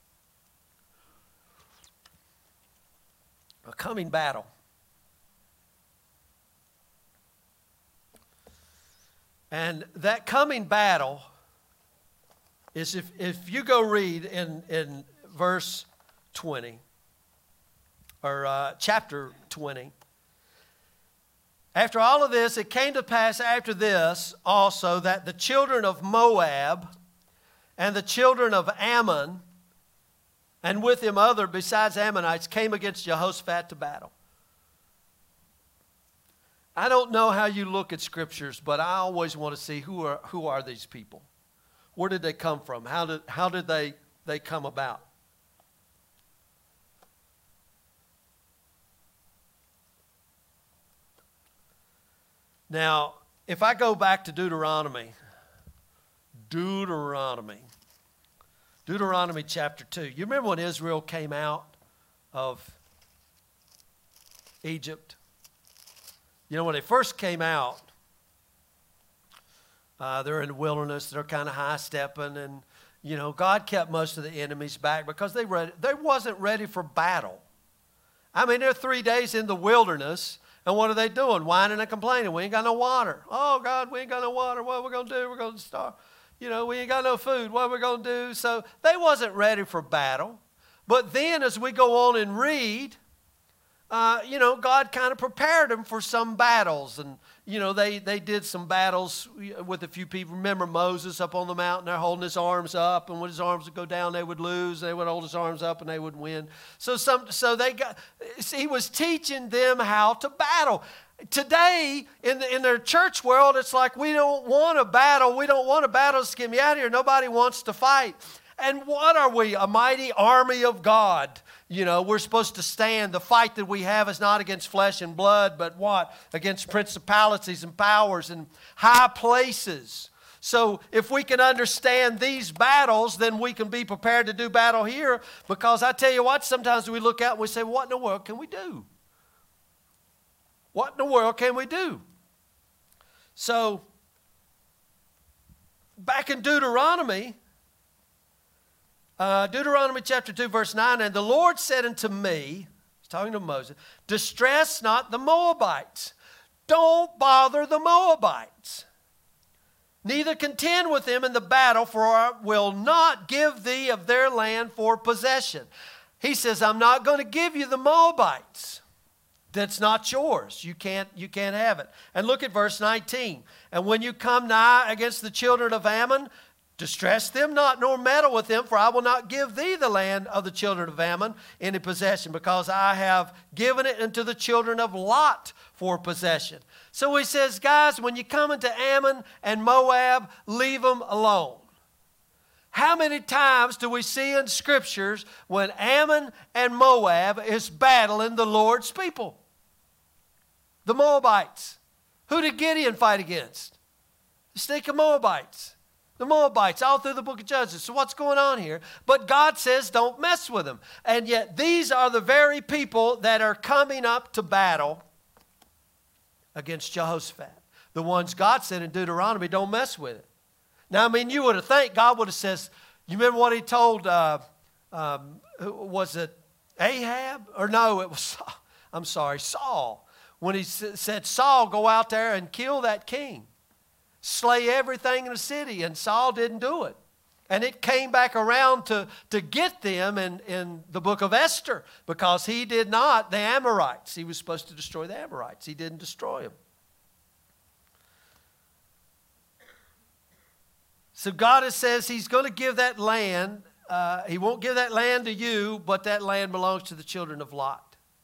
A coming battle. And that coming battle is if, if you go read in, in verse twenty, or uh, chapter twenty, after all of this, it came to pass after this also that the children of Moab and the children of Ammon, and with them other besides Ammonites, came against Jehoshaphat to battle. I don't know how you look at scriptures, but I always want to see who are who are these people? Where did they come from? How did how did they, they come about? Now, if I go back to Deuteronomy, Deuteronomy, Deuteronomy chapter two. You remember when Israel came out of Egypt? You know, when they first came out, uh, they're in the wilderness. They're kind of high-stepping. And, you know, God kept most of the enemies back because they, read, they wasn't ready for battle. I mean, they're three days in the wilderness, and what are they doing? Whining and complaining. We ain't got no water. Oh, God, we ain't got no water. What are we going to do? We're going to starve. You know, we ain't got no food. What are we going to do? So they wasn't ready for battle. But then as we go on and read, Uh, you know, God kind of prepared them for some battles. And, you know, they, they did some battles with a few people. Remember Moses up on the mountain, they're holding his arms up. And when his arms would go down, they would lose. They would hold his arms up and they would win. So some, so they got, he was teaching them how to battle. Today, in, the, in their church world, it's like we don't want a battle. We don't want a battle. Just get me out of here. Nobody wants to fight. And what are we? A mighty army of God. You know, we're supposed to stand. The fight that we have is not against flesh and blood, but what? Against principalities and powers and high places. So if we can understand these battles, then we can be prepared to do battle here. Because I tell you what, sometimes we look out and we say, what in the world can we do? What in the world can we do? So, back in Deuteronomy, Uh, Deuteronomy chapter two, verse nine, and the Lord said unto me, he's talking to Moses, distress not the Moabites. Don't bother the Moabites. Neither contend with them in the battle, for I will not give thee of their land for possession. He says, I'm not going to give you the Moabites. That's not yours. You can't, you can't have it. And look at verse nineteen. And when you come nigh against the children of Ammon, distress them not, nor meddle with them, for I will not give thee the land of the children of Ammon in possession, because I have given it unto the children of Lot for possession. So he says, guys, when you come into Ammon and Moab, leave them alone. How many times do we see in scriptures when Ammon and Moab is battling the Lord's people? The Moabites. Who did Gideon fight against? The stink of Moabites. The Moabites, all through the book of Judges. So what's going on here? But God says don't mess with them. And yet these are the very people that are coming up to battle against Jehoshaphat. The ones God said in Deuteronomy, don't mess with it. Now, I mean, you would have think God would have says, you remember what he told, uh, um, was it Ahab? Or no, it was, I'm sorry, Saul. When he said, Saul, go out there and kill that king. Slay everything in the city, and Saul didn't do it. And it came back around to, to get them in, in the book of Esther, because he did not, the Amorites. He was supposed to destroy the Amorites. He didn't destroy them. So God says he's going to give that land, uh, he won't give that land to you, but that land belongs to the children of Lot.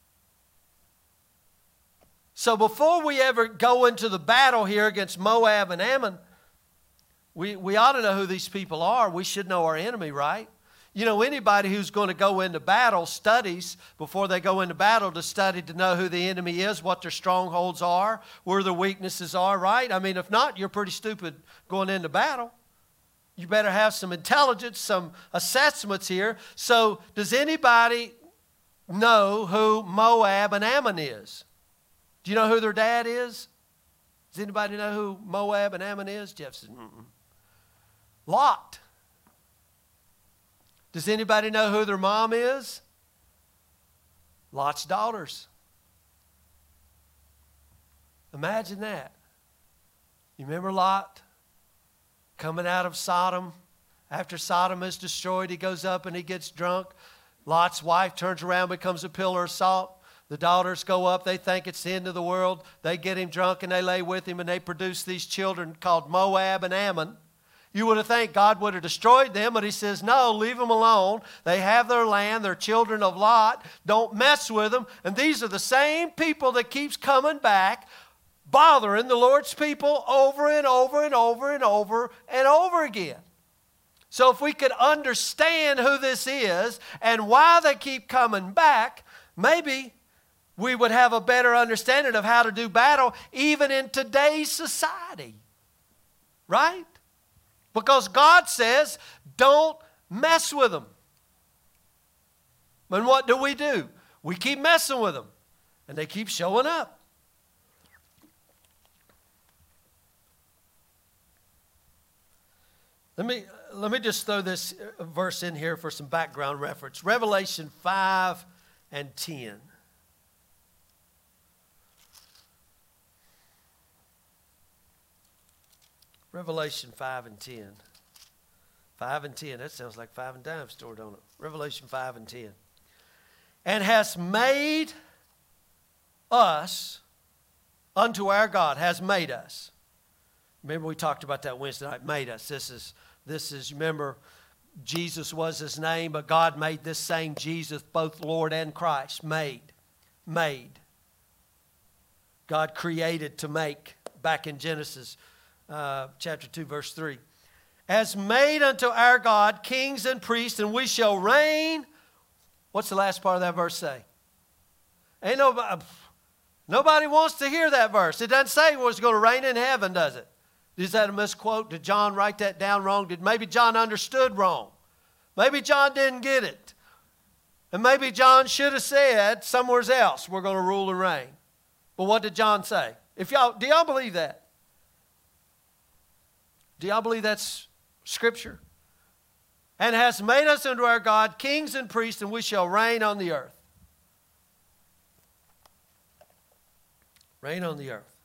So before we ever go into the battle here against Moab and Ammon, we, we ought to know who these people are. We should know our enemy, right? You know, anybody who's going to go into battle studies before they go into battle to study to know who the enemy is, what their strongholds are, where their weaknesses are, right? I mean, if not, you're pretty stupid going into battle. You better have some intelligence, some assessments here. So does anybody know who Moab and Ammon is? Do you know who their dad is? Does anybody know who Moab and Ammon is? Jeff said, mm-mm. Lot. Does anybody know who their mom is? Lot's daughters. Imagine that. You remember Lot coming out of Sodom? After Sodom is destroyed, he goes up and he gets drunk. Lot's wife turns around, becomes a pillar of salt. The daughters go up. They think it's the end of the world. They get him drunk and they lay with him and they produce these children called Moab and Ammon. You would have thought God would have destroyed them, but he says, no, leave them alone. They have their land. They're children of Lot. Don't mess with them. And these are the same people that keeps coming back, bothering the Lord's people over and over and over and over and over again. So if we could understand who this is and why they keep coming back, maybe we would have a better understanding of how to do battle even in today's society. Right? Because God says, don't mess with them. And what do we do? We keep messing with them. And they keep showing up. Let me, let me just throw this verse in here for some background reference. Revelation five and ten. Revelation five and ten. five and ten. That sounds like five and dime store, don't it? Revelation five and ten. And has made us unto our God. Has made us. Remember we talked about that Wednesday night. Made us. This is, this is, remember, Jesus was his name, but God made this same Jesus, both Lord and Christ. Made. Made. God created to make back in Genesis Uh, chapter two, verse three. As made unto our God kings and priests, and we shall reign. What's the last part of that verse say? Ain't nobody, nobody wants to hear that verse. It doesn't say what's going to reign in heaven, does it? Is that a misquote? Did John write that down wrong? Did maybe John understood wrong? Maybe John didn't get it. And maybe John should have said somewhere else, we're going to rule and reign. But what did John say? If y'all, do y'all believe that? Do y'all believe that's Scripture? And has made us unto our God kings and priests, and we shall reign on the earth. Reign on the earth.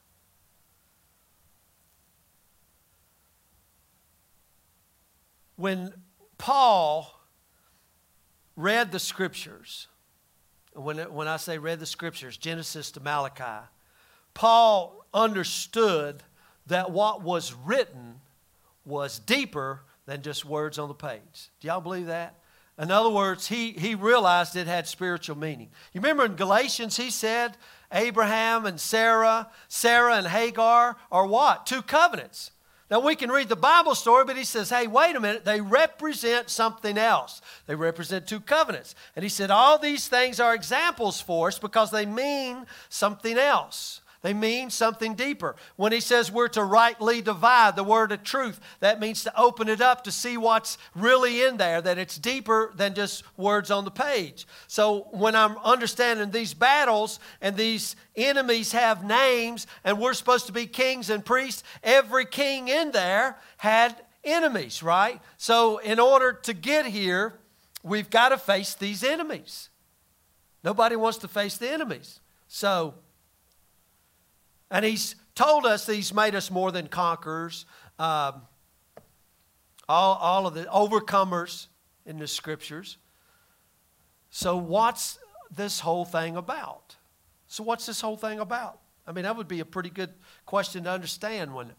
When Paul read the Scriptures, when, when I say read the Scriptures, Genesis to Malachi, Paul understood that what was written was deeper than just words on the page. Do y'all believe that? In other words, he, he realized it had spiritual meaning. You remember in Galatians, he said Abraham and Sarah, Sarah and Hagar are what? Two covenants. Now we can read the Bible story, but he says, hey, wait a minute, they represent something else. They represent two covenants. And he said, all these things are examples for us because they mean something else. They mean something deeper. When he says we're to rightly divide the word of truth, that means to open it up to see what's really in there, that it's deeper than just words on the page. So when I'm understanding these battles and these enemies have names and we're supposed to be kings and priests, every king in there had enemies, right? So in order to get here, we've got to face these enemies. Nobody wants to face the enemies. So... And he's told us that he's made us more than conquerors, um, all, all of the overcomers in the Scriptures. So what's this whole thing about? So what's this whole thing about? I mean, that would be a pretty good question to understand, wouldn't it?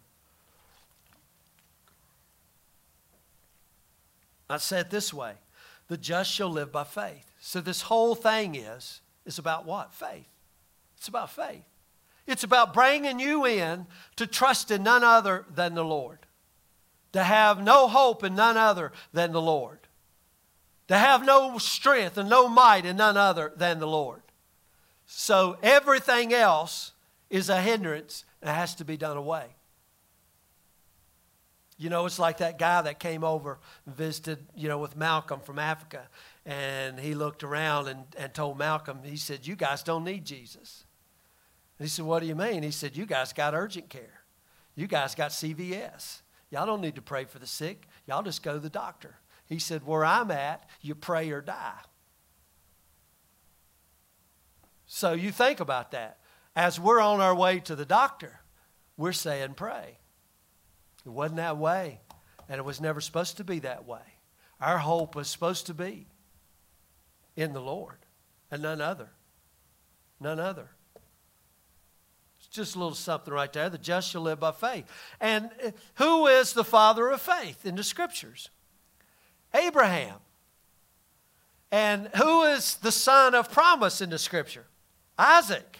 I say it this way. The just shall live by faith. So this whole thing is, is about what? Faith. It's about faith. It's about bringing you in to trust in none other than the Lord. To have no hope in none other than the Lord. They have no strength and no might in none other than the Lord. So everything else is a hindrance and has to be done away. You know, it's like that guy that came over and visited, you know, with Malcolm from Africa. And he looked around and, and told Malcolm, he said, you guys don't need Jesus. And he said, what do you mean? He said, you guys got urgent care. You guys got C V S. Y'all don't need to pray for the sick. Y'all just go to the doctor. He said, where I'm at, you pray or die. So you think about that. As we're on our way to the doctor, we're saying pray. It wasn't that way, and it was never supposed to be that way. Our hope was supposed to be in the Lord and none other. None other. It's just a little something right there. The just shall live by faith. And who is the father of faith in the Scriptures? Abraham. And who is the son of promise in the Scripture? Isaac.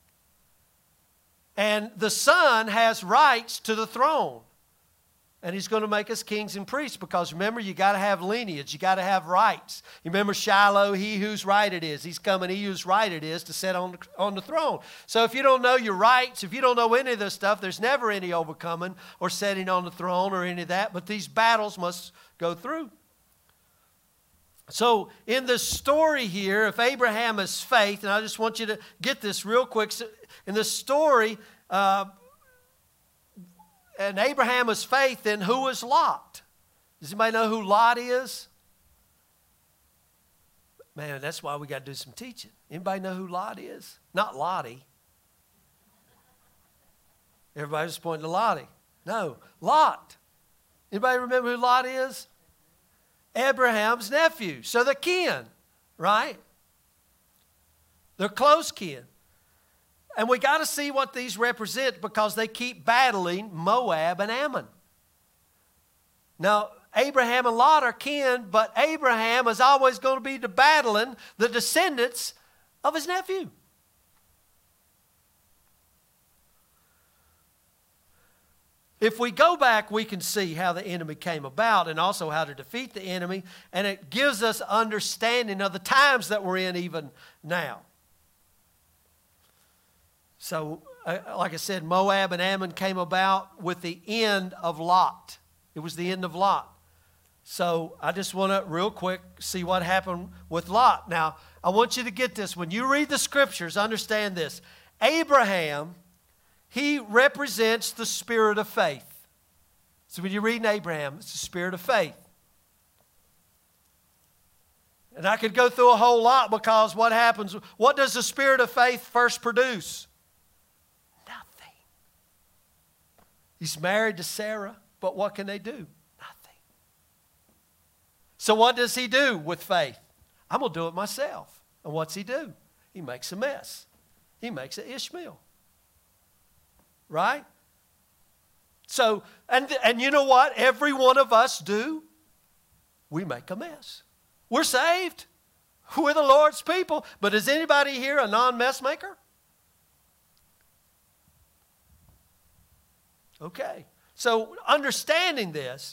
And the son has rights to the throne. And he's going to make us kings and priests because remember, you got to have lineage. You got to have rights. You remember Shiloh, he whose right it is. He's coming, he whose right it is to sit on the, on the throne. So if you don't know your rights, if you don't know any of this stuff, there's never any overcoming or sitting on the throne or any of that. But these battles must go through. So in this story here, if Abraham is faith, and I just want you to get this real quick. In this story, uh, and Abraham is faith, then who is Lot? Does anybody know who Lot is? Man, that's why we got to do some teaching. Anybody know who Lot is? Not Lottie. Everybody's pointing to Lottie. No, Lot. Anybody remember who Lot is? Abraham's nephew. So they're kin, right? They're close kin. And we got to see what these represent because they keep battling Moab and Ammon. Now, Abraham and Lot are kin, but Abraham is always going to be battling the descendants of his nephew. If we go back, we can see how the enemy came about and also how to defeat the enemy. And it gives us understanding of the times that we're in even now. So, uh, like I said, Moab and Ammon came about with the end of Lot. It was the end of Lot. So, I just want to real quick see what happened with Lot. Now, I want you to get this. When you read the Scriptures, understand this. Abraham, he represents the spirit of faith. So, when you read Abraham, it's the spirit of faith. And I could go through a whole lot because what happens, what does the spirit of faith first produce? He's married to Sarah, but what can they do? Nothing. So what does he do with faith? I'm going to do it myself. And what's he do? He makes a mess. He makes an Ishmael. Right? So, and, and you know what every one of us do? We make a mess. We're saved. We're the Lord's people. But is anybody here a non-mess maker? Okay, so understanding this,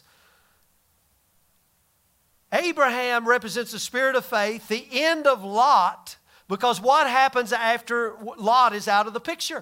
Abraham represents the spirit of faith, the end of Lot, because what happens after Lot is out of the picture?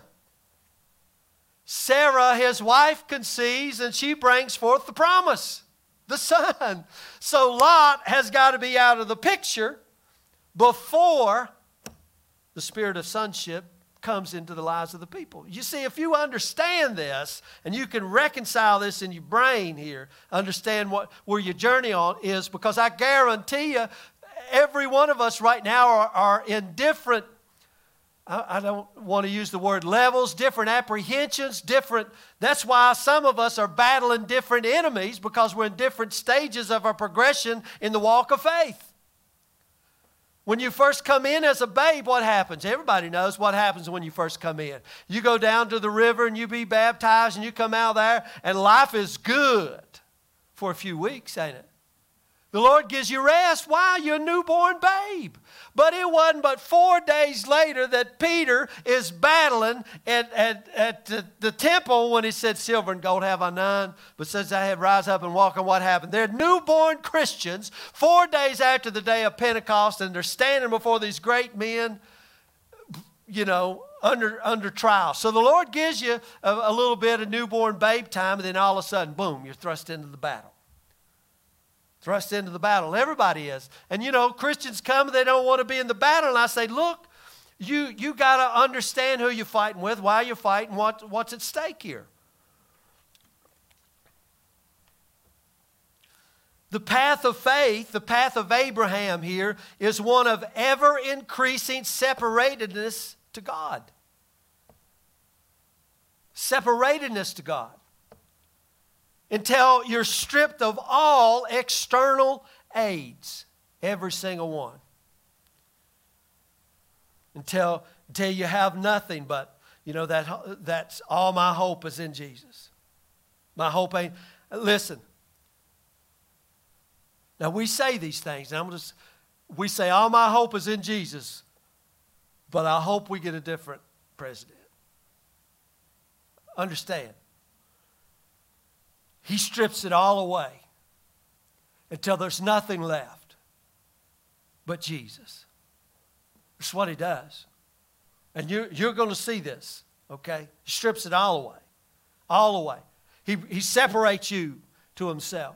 Sarah, his wife, conceives and she brings forth the promise, the son. So Lot has got to be out of the picture before the spirit of sonship comes into the lives of the people. You see, if you understand this and you can reconcile this in your brain here, understand what where your journey on is, because I guarantee you, every one of us right now are, are in different, I, I don't want to use the word levels, different apprehensions, different, that's why some of us are battling different enemies, because we're in different stages of our progression in the walk of faith. When you first come in as a babe, what happens? Everybody knows what happens when you first come in. You go down to the river and you be baptized and you come out there and life is good for a few weeks, ain't it? The Lord gives you rest. Why? You're a newborn babe. But it wasn't but four days later that Peter is battling at, at, at the, the temple when he said, silver and gold have I none, but since I have rise up and walk. And what happened? They're newborn Christians four days after the day of Pentecost, and they're standing before these great men, you know, under, under trial. So the Lord gives you a, a little bit of newborn babe time, and then all of a sudden, boom, you're thrust into the battle. Thrust into the battle. Everybody is. And you know, Christians come and they don't want to be in the battle. And I say, look, you, you got to understand who you're fighting with, why you're fighting, what, what's at stake here. The path of faith, the path of Abraham here, is one of ever-increasing separatedness to God. Separatedness to God. Until you're stripped of all external aids, every single one. Until, until you have nothing but, you know, that that's all my hope is in Jesus. My hope ain't, listen. Now we say these things, and I'm just, we say all my hope is in Jesus, but I hope we get a different president. Understand. He strips it all away until there's nothing left but Jesus. That's what he does. And you're, you're going to see this, okay? He strips it all away. All away. He, he separates you to himself.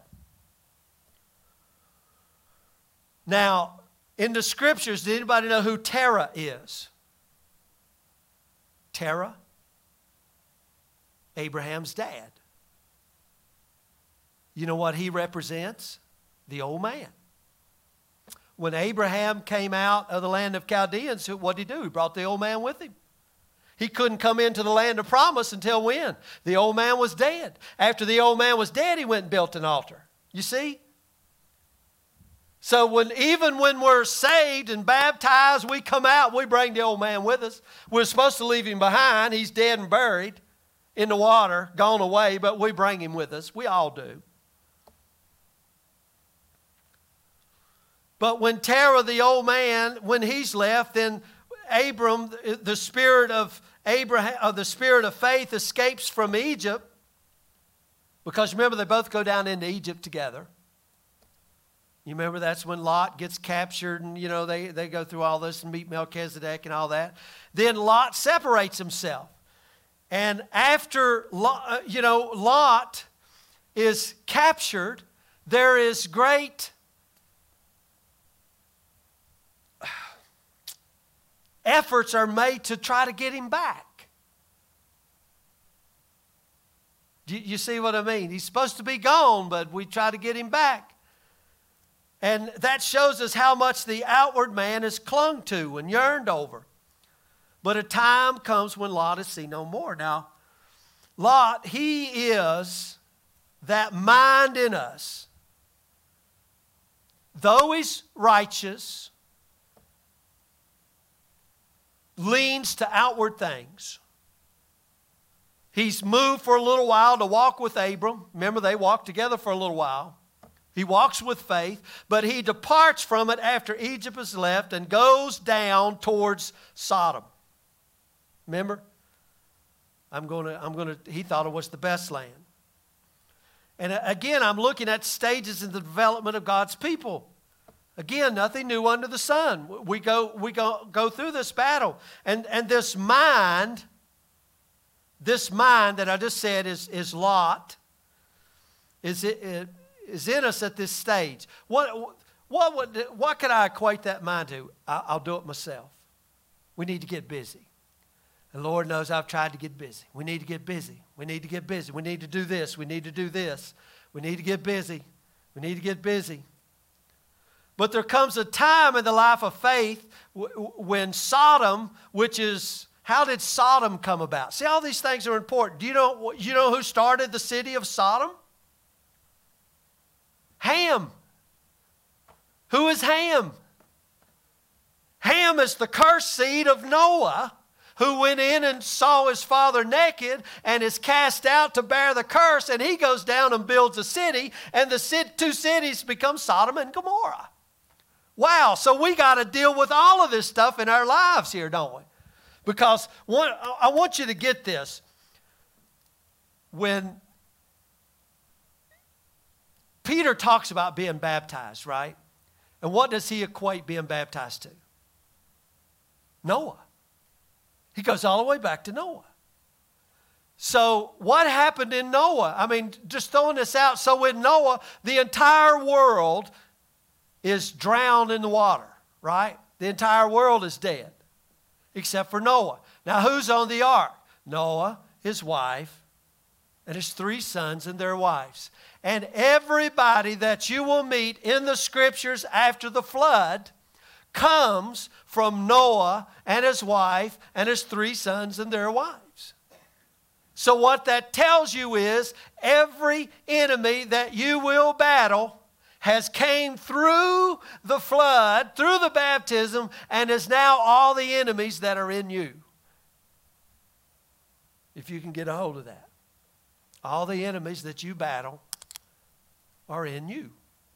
Now, in the scriptures, does anybody know who Terah is? Terah? Abraham's dad. You know what he represents? The old man. When Abraham came out of the land of Chaldeans, what did he do? He brought the old man with him. He couldn't come into the land of promise until when? The old man was dead. After the old man was dead, he went and built an altar. You see? So when, even when we're saved and baptized, we come out, we bring the old man with us. We're supposed to leave him behind. He's dead and buried in the water, gone away, but we bring him with us. We all do. But when Terah, the old man, when he's left, then Abram, the spirit of Abraham, of the spirit of faith, escapes from Egypt. Because remember, they both go down into Egypt together. You remember that's when Lot gets captured, and you know they, they go through all this and meet Melchizedek and all that. Then Lot separates himself. And after Lot, you know, Lot is captured, there is great efforts are made to try to get him back. You, you see what I mean? He's supposed to be gone, but we try to get him back. And that shows us how much the outward man is clung to and yearned over. But a time comes when Lot is seen no more. Now, Lot, he is that mind in us. Though he's righteous, leans to outward things. He's moved for a little while to walk with Abram. Remember, they walked together for a little while. He walks with faith, but he departs from it after Egypt is left and goes down towards Sodom. Remember? I'm going to, I'm going to, he thought it was the best land. And again, I'm looking at stages in the development of God's people. Again, nothing new under the sun. We go, we go, go through this battle. And, and this mind, this mind that I just said is, is Lot, is, it, it, is in us at this stage. What, what, would, what could I equate that mind to? I, I'll do it myself. We need to get busy. And Lord knows I've tried to get busy. We need to get busy. We need to get busy. We need to do this. We need to do this. We need to get busy. We need to get busy. But there comes a time in the life of faith when Sodom, which is, how did Sodom come about? See, all these things are important. Do you know, you know who started the city of Sodom? Ham. Who is Ham? Ham is the cursed seed of Noah, who went in and saw his father naked and is cast out to bear the curse, and he goes down and builds a city, and the two cities become Sodom and Gomorrah. Wow, so we got to deal with all of this stuff in our lives here, don't we? Because one, I want you to get this. When Peter talks about being baptized, right? And what does he equate being baptized to? Noah. He goes all the way back to Noah. So what happened in Noah? I mean, just throwing this out. So in Noah, the entire world is drowned in the water, right? The entire world is dead, except for Noah. Now, who's on the ark? Noah, his wife, and his three sons and their wives. And everybody that you will meet in the scriptures after the flood comes from Noah and his wife and his three sons and their wives. So what that tells you is every enemy that you will battle has came through the flood, through the baptism, and is now all the enemies that are in you. If you can get a hold of that. All the enemies that you battle are in you.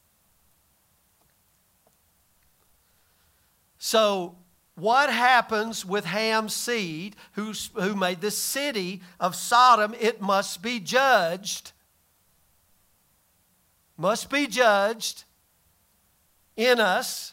So what happens with Ham's seed, who's, who made the city of Sodom? It must be judged. Must be judged in us.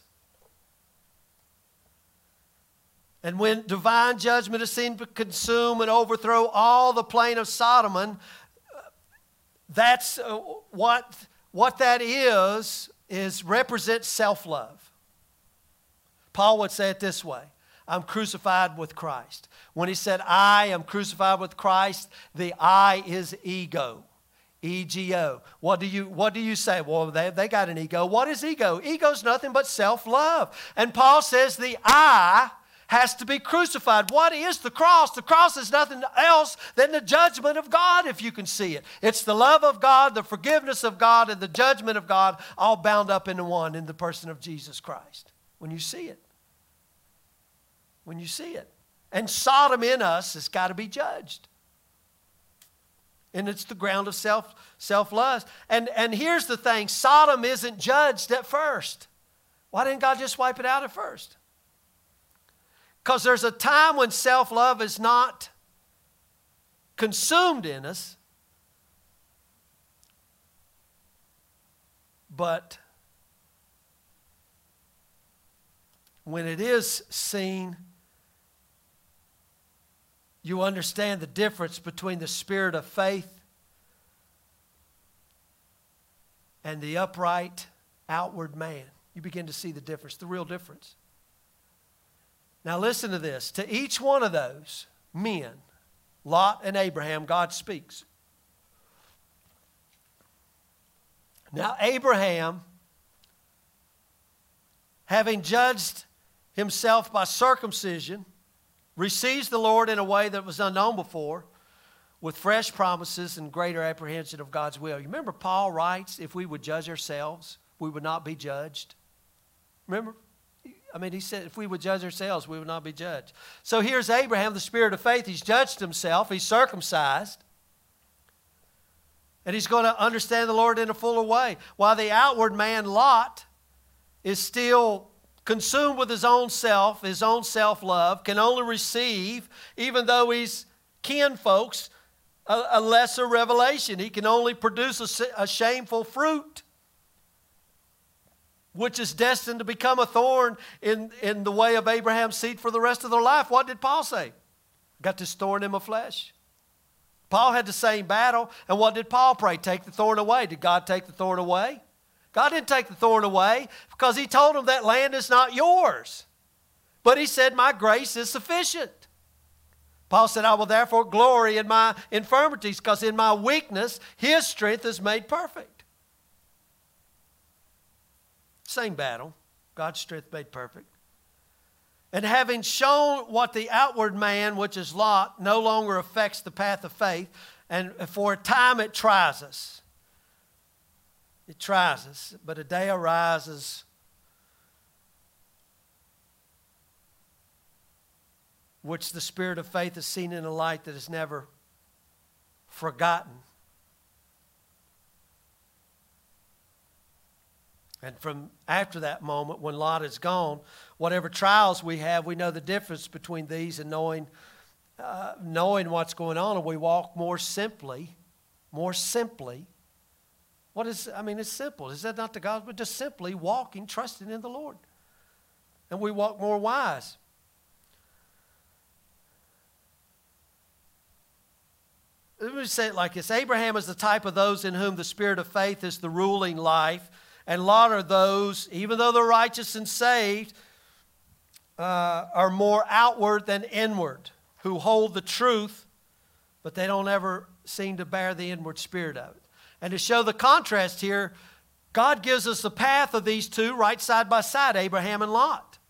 And when divine judgment is seen to consume and overthrow all the plain of Sodom, that's uh, what, what that is, is represents self-love. Paul would say it this way: I'm crucified with Christ. When he said, I am crucified with Christ, the I is ego. E G O. What do you, what do you say? Well, they, they got an ego. What is ego? Ego's nothing but self-love. And Paul says the I has to be crucified. What is the cross? The cross is nothing else than the judgment of God, if you can see it. It's the love of God, the forgiveness of God, and the judgment of God, all bound up into one in the person of Jesus Christ. When you see it. When you see it. And Sodom in us has got to be judged. And it's the ground of self, self-lust. And, and here's the thing. Sodom isn't judged at first. Why didn't God just wipe it out at first? Because there's a time when self-love is not consumed in us. But when it is seen, you understand the difference between the spirit of faith and the upright outward man. You begin to see the difference, the real difference. Now listen to this. To each one of those men, Lot and Abraham, God speaks. Now Abraham, having judged himself by circumcision, receives the Lord in a way that was unknown before, with fresh promises and greater apprehension of God's will. You remember Paul writes, if we would judge ourselves, we would not be judged. Remember? I mean, he said if we would judge ourselves, we would not be judged. So here's Abraham, the spirit of faith. He's judged himself. He's circumcised. And he's going to understand the Lord in a fuller way. While the outward man, Lot, is still consumed with his own self, his own self-love, can only receive, even though he's kinfolks, a, a lesser revelation. He can only produce a, a shameful fruit, which is destined to become a thorn in, in the way of Abraham's seed for the rest of their life. What did Paul say? Got this thorn in my flesh. Paul had the same battle, and what did Paul pray? Take the thorn away. Did God take the thorn away? God didn't take the thorn away because he told him that land is not yours. But he said, my grace is sufficient. Paul said, I will therefore glory in my infirmities because in my weakness, his strength is made perfect. Same battle. God's strength made perfect. And having shown what the outward man, which is Lot, no longer affects the path of faith, and for a time it tries us. It tries us, but a day arises which the spirit of faith is seen in a light that is never forgotten. And from after that moment, when Lot is gone, whatever trials we have, we know the difference between these and knowing, uh, knowing what's going on, and we walk more simply, more simply. What is, I mean, it's simple. Is that not the gospel? Just simply walking, trusting in the Lord. And we walk more wise. Let me say it like this. Abraham is the type of those in whom the spirit of faith is the ruling life. And Lot are those, even though they're righteous and saved, uh, are more outward than inward, who hold the truth, but they don't ever seem to bear the inward spirit of it. And to show the contrast here, God gives us the path of these two right side by side, Abraham and Lot.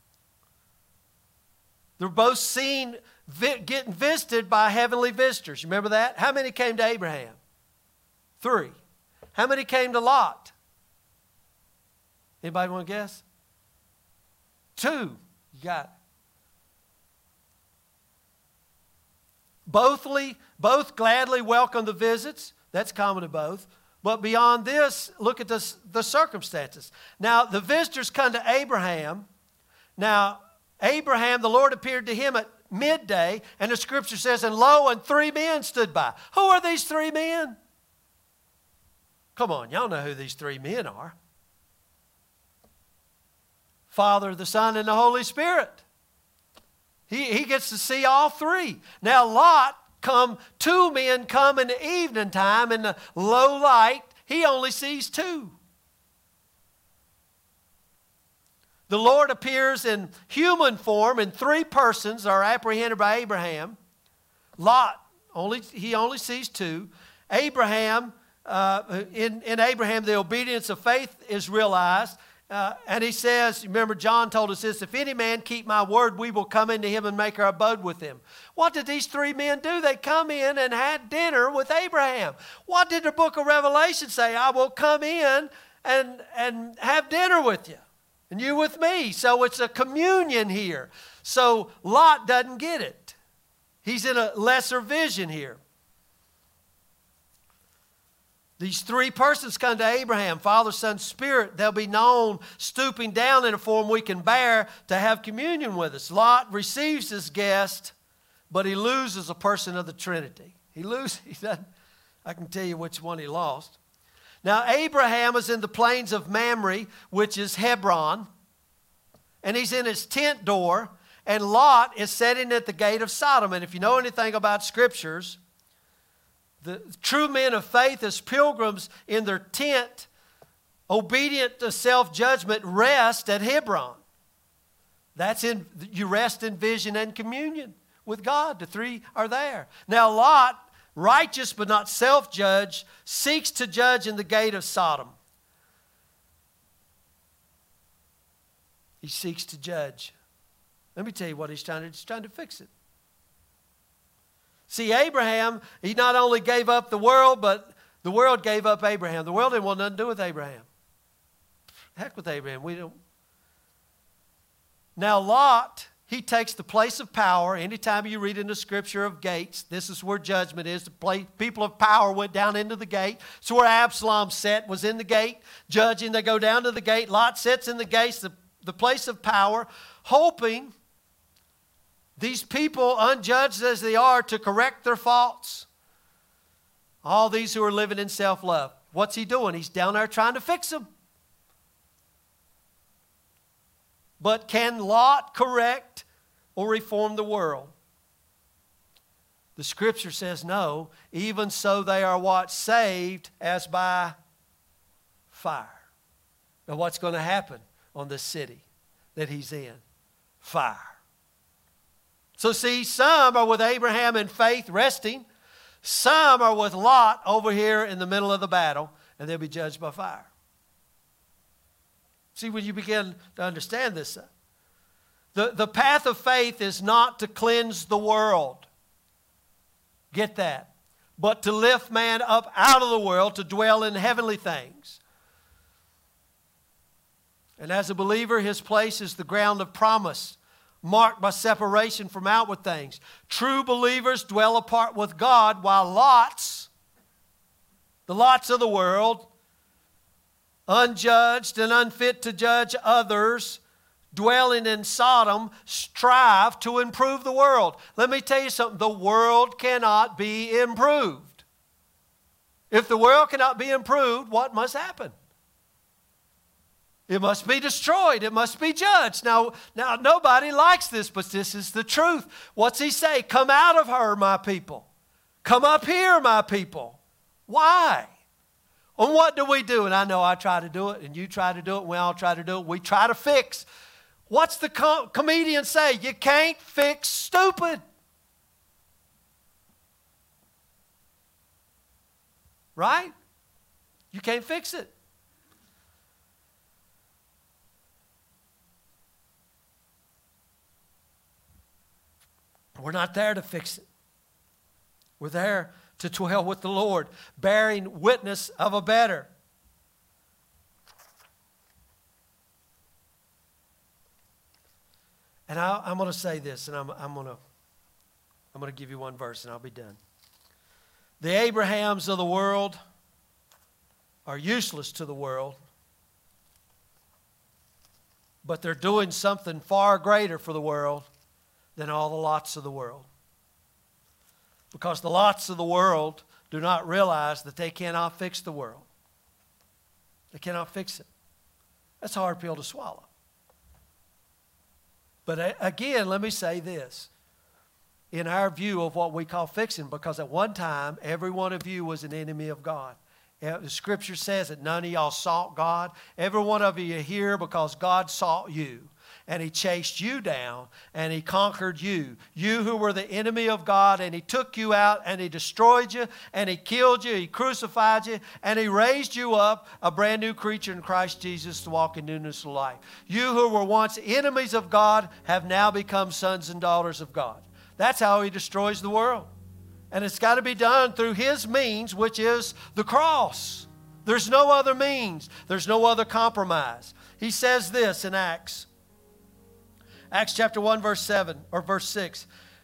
They're both seen vi- getting visited by heavenly visitors. You remember that? How many came to Abraham? Three. How many came to Lot? Anybody want to guess? Two. You got it. Bothly, both gladly welcome the visits. That's common to both. But beyond this, look at this, the circumstances. Now, the visitors come to Abraham. Now, Abraham, the Lord appeared to him at midday, and the scripture says, and lo, and three men stood by. Who are these three men? Come on, y'all know who these three men are. Father, the Son, and the Holy Spirit. He, he gets to see all three. Now, Lot, come, two men come in the evening time in the low light. He only sees two. The Lord appears in human form, and three persons are apprehended by Abraham. Lot, only he only sees two. Abraham, uh, in, in Abraham, the obedience of faith is realized. Uh, and he says, remember John told us this, if any man keep my word, we will come into him and make our abode with him. What did these three men do? They come in and had dinner with Abraham. What did the book of Revelation say? I will come in and, and have dinner with you, and you with me. So it's a communion here. So Lot doesn't get it. He's in a lesser vision here. These three persons come to Abraham, Father, Son, Spirit. They'll be known stooping down in a form we can bear to have communion with us. Lot receives his guest, but he loses a person of the Trinity. He loses, he doesn't, I can tell you which one he lost. Now, Abraham is in the plains of Mamre, which is Hebron, and he's in his tent door, and Lot is sitting at the gate of Sodom. And if you know anything about scriptures, the true men of faith as pilgrims in their tent, obedient to self-judgment, rest at Hebron. That's in, you rest in vision and communion with God. The three are there. Now Lot, righteous but not self-judged, seeks to judge in the gate of Sodom. He seeks to judge. Let me tell you what he's trying to do. He's trying to fix it. See, Abraham, he not only gave up the world, but the world gave up Abraham. The world didn't want nothing to do with Abraham. Heck with Abraham. We don't. Now Lot, he takes the place of power. Anytime you read in the scripture of gates, this is where judgment is. The place, people of power went down into the gate. So where Absalom sat was in the gate, judging. They go down to the gate. Lot sits in the gates, the, the place of power, hoping these people, unjudged as they are, to correct their faults. All these who are living in self-love. What's he doing? He's down there trying to fix them. But can Lot correct or reform the world? The scripture says no. Even so they are what? Saved as by fire. Now what's going to happen on this city that he's in? Fire. So see, some are with Abraham in faith resting. Some are with Lot over here in the middle of the battle, and they'll be judged by fire. See, when you begin to understand this, the, the path of faith is not to cleanse the world. Get that. But to lift man up out of the world to dwell in heavenly things. And as a believer, his place is the ground of promise marked by separation from outward things. True believers dwell apart with God, while lots, the lots of the world, unjudged and unfit to judge others, dwelling in Sodom, strive to improve the world. Let me tell you something. The world cannot be improved. If the world cannot be improved, what must happen? It must be destroyed. It must be judged. Now, now nobody likes this, but this is the truth. What's he say? Come out of her, my people. Come up here, my people. Why? And what do we do? And I know I try to do it, and you try to do it, and we all try to do it. We try to fix. What's the com- comedian say? You can't fix stupid. Right? You can't fix it. We're not there to fix it. We're there to dwell with the Lord, bearing witness of a better. And I, I'm going to say this, and I'm, I'm going to I'm going to give you one verse, and I'll be done. The Abrahams of the world are useless to the world, but they're doing something far greater for the world than all the lots of the world. Because the lots of the world do not realize that they cannot fix the world. They cannot fix it. That's a hard pill to swallow. But again, let me say this. In our view of what we call fixing, because at one time, every one of you was an enemy of God. The Scripture says that none of y'all sought God. Every one of you are here because God sought you. And He chased you down, and He conquered you. You who were the enemy of God, and He took you out, and He destroyed you, and He killed you, He crucified you, and He raised you up, a brand new creature in Christ Jesus, to walk in newness of life. You who were once enemies of God have now become sons and daughters of God. That's how He destroys the world. And it's got to be done through His means, which is the cross. There's no other means. There's no other compromise. He says this in Acts. Acts chapter one, verse seven, or verse six.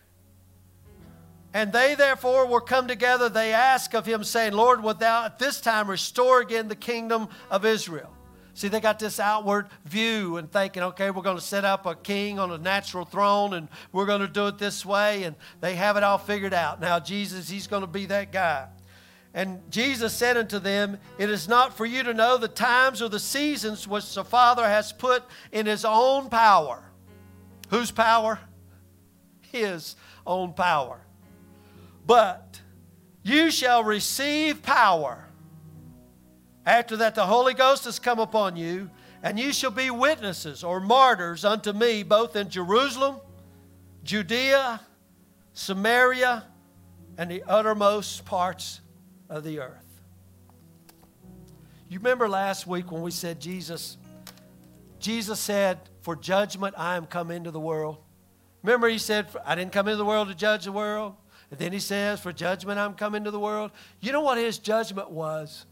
And they therefore were come together, they asked of Him, saying, Lord, wilt thou at this time restore again the kingdom of Israel? See, they got this outward view and thinking, okay, we're going to set up a king on a natural throne, and we're going to do it this way, and they have it all figured out. Now, Jesus, He's going to be that guy. And Jesus said unto them, it is not for you to know the times or the seasons which the Father has put in His own power. Whose power? His own power. But you shall receive power after that the Holy Ghost has come upon you, and you shall be witnesses or martyrs unto me, both in Jerusalem, Judea, Samaria, and the uttermost parts of the earth. You remember last week when we said Jesus, Jesus said, for judgment I am come into the world. Remember He said, I didn't come into the world to judge the world. And then He says, for judgment I'm come into the world. You know what His judgment was?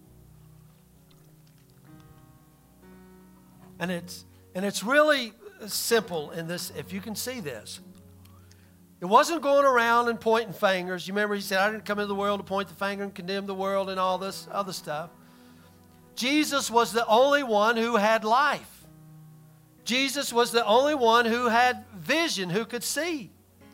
And it's, and it's really simple in this, if you can see this. It wasn't going around and pointing fingers. You remember He said, I didn't come into the world to point the finger and condemn the world and all this other stuff. Jesus was the only one who had life. Jesus was the only one who had vision, who could see.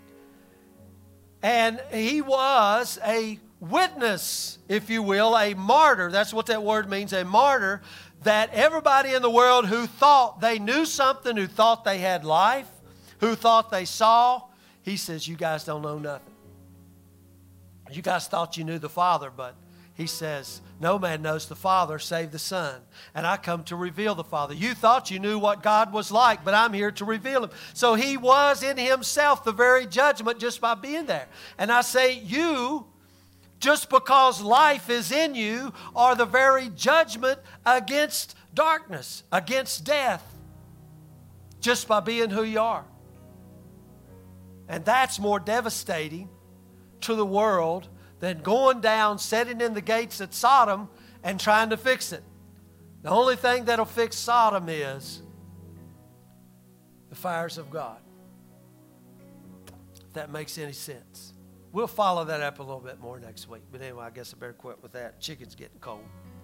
And He was a witness, if you will, a martyr. That's what that word means, a martyr, that everybody in the world who thought they knew something, who thought they had life, who thought they saw, He says, you guys don't know nothing. You guys thought you knew the Father, but He says, no man knows the Father save the Son. And I come to reveal the Father. You thought you knew what God was like, but I'm here to reveal Him. So He was in Himself the very judgment just by being there. And I say, you, just because life is in you, are the very judgment against darkness, against death, just by being who you are. And that's more devastating to the world than going down, setting in the gates at Sodom and trying to fix it. The only thing that'll fix Sodom is the fires of God. if that makes any sense. We'll follow that up a little bit more next week. But anyway, I guess I better quit with that. Chicken's getting cold.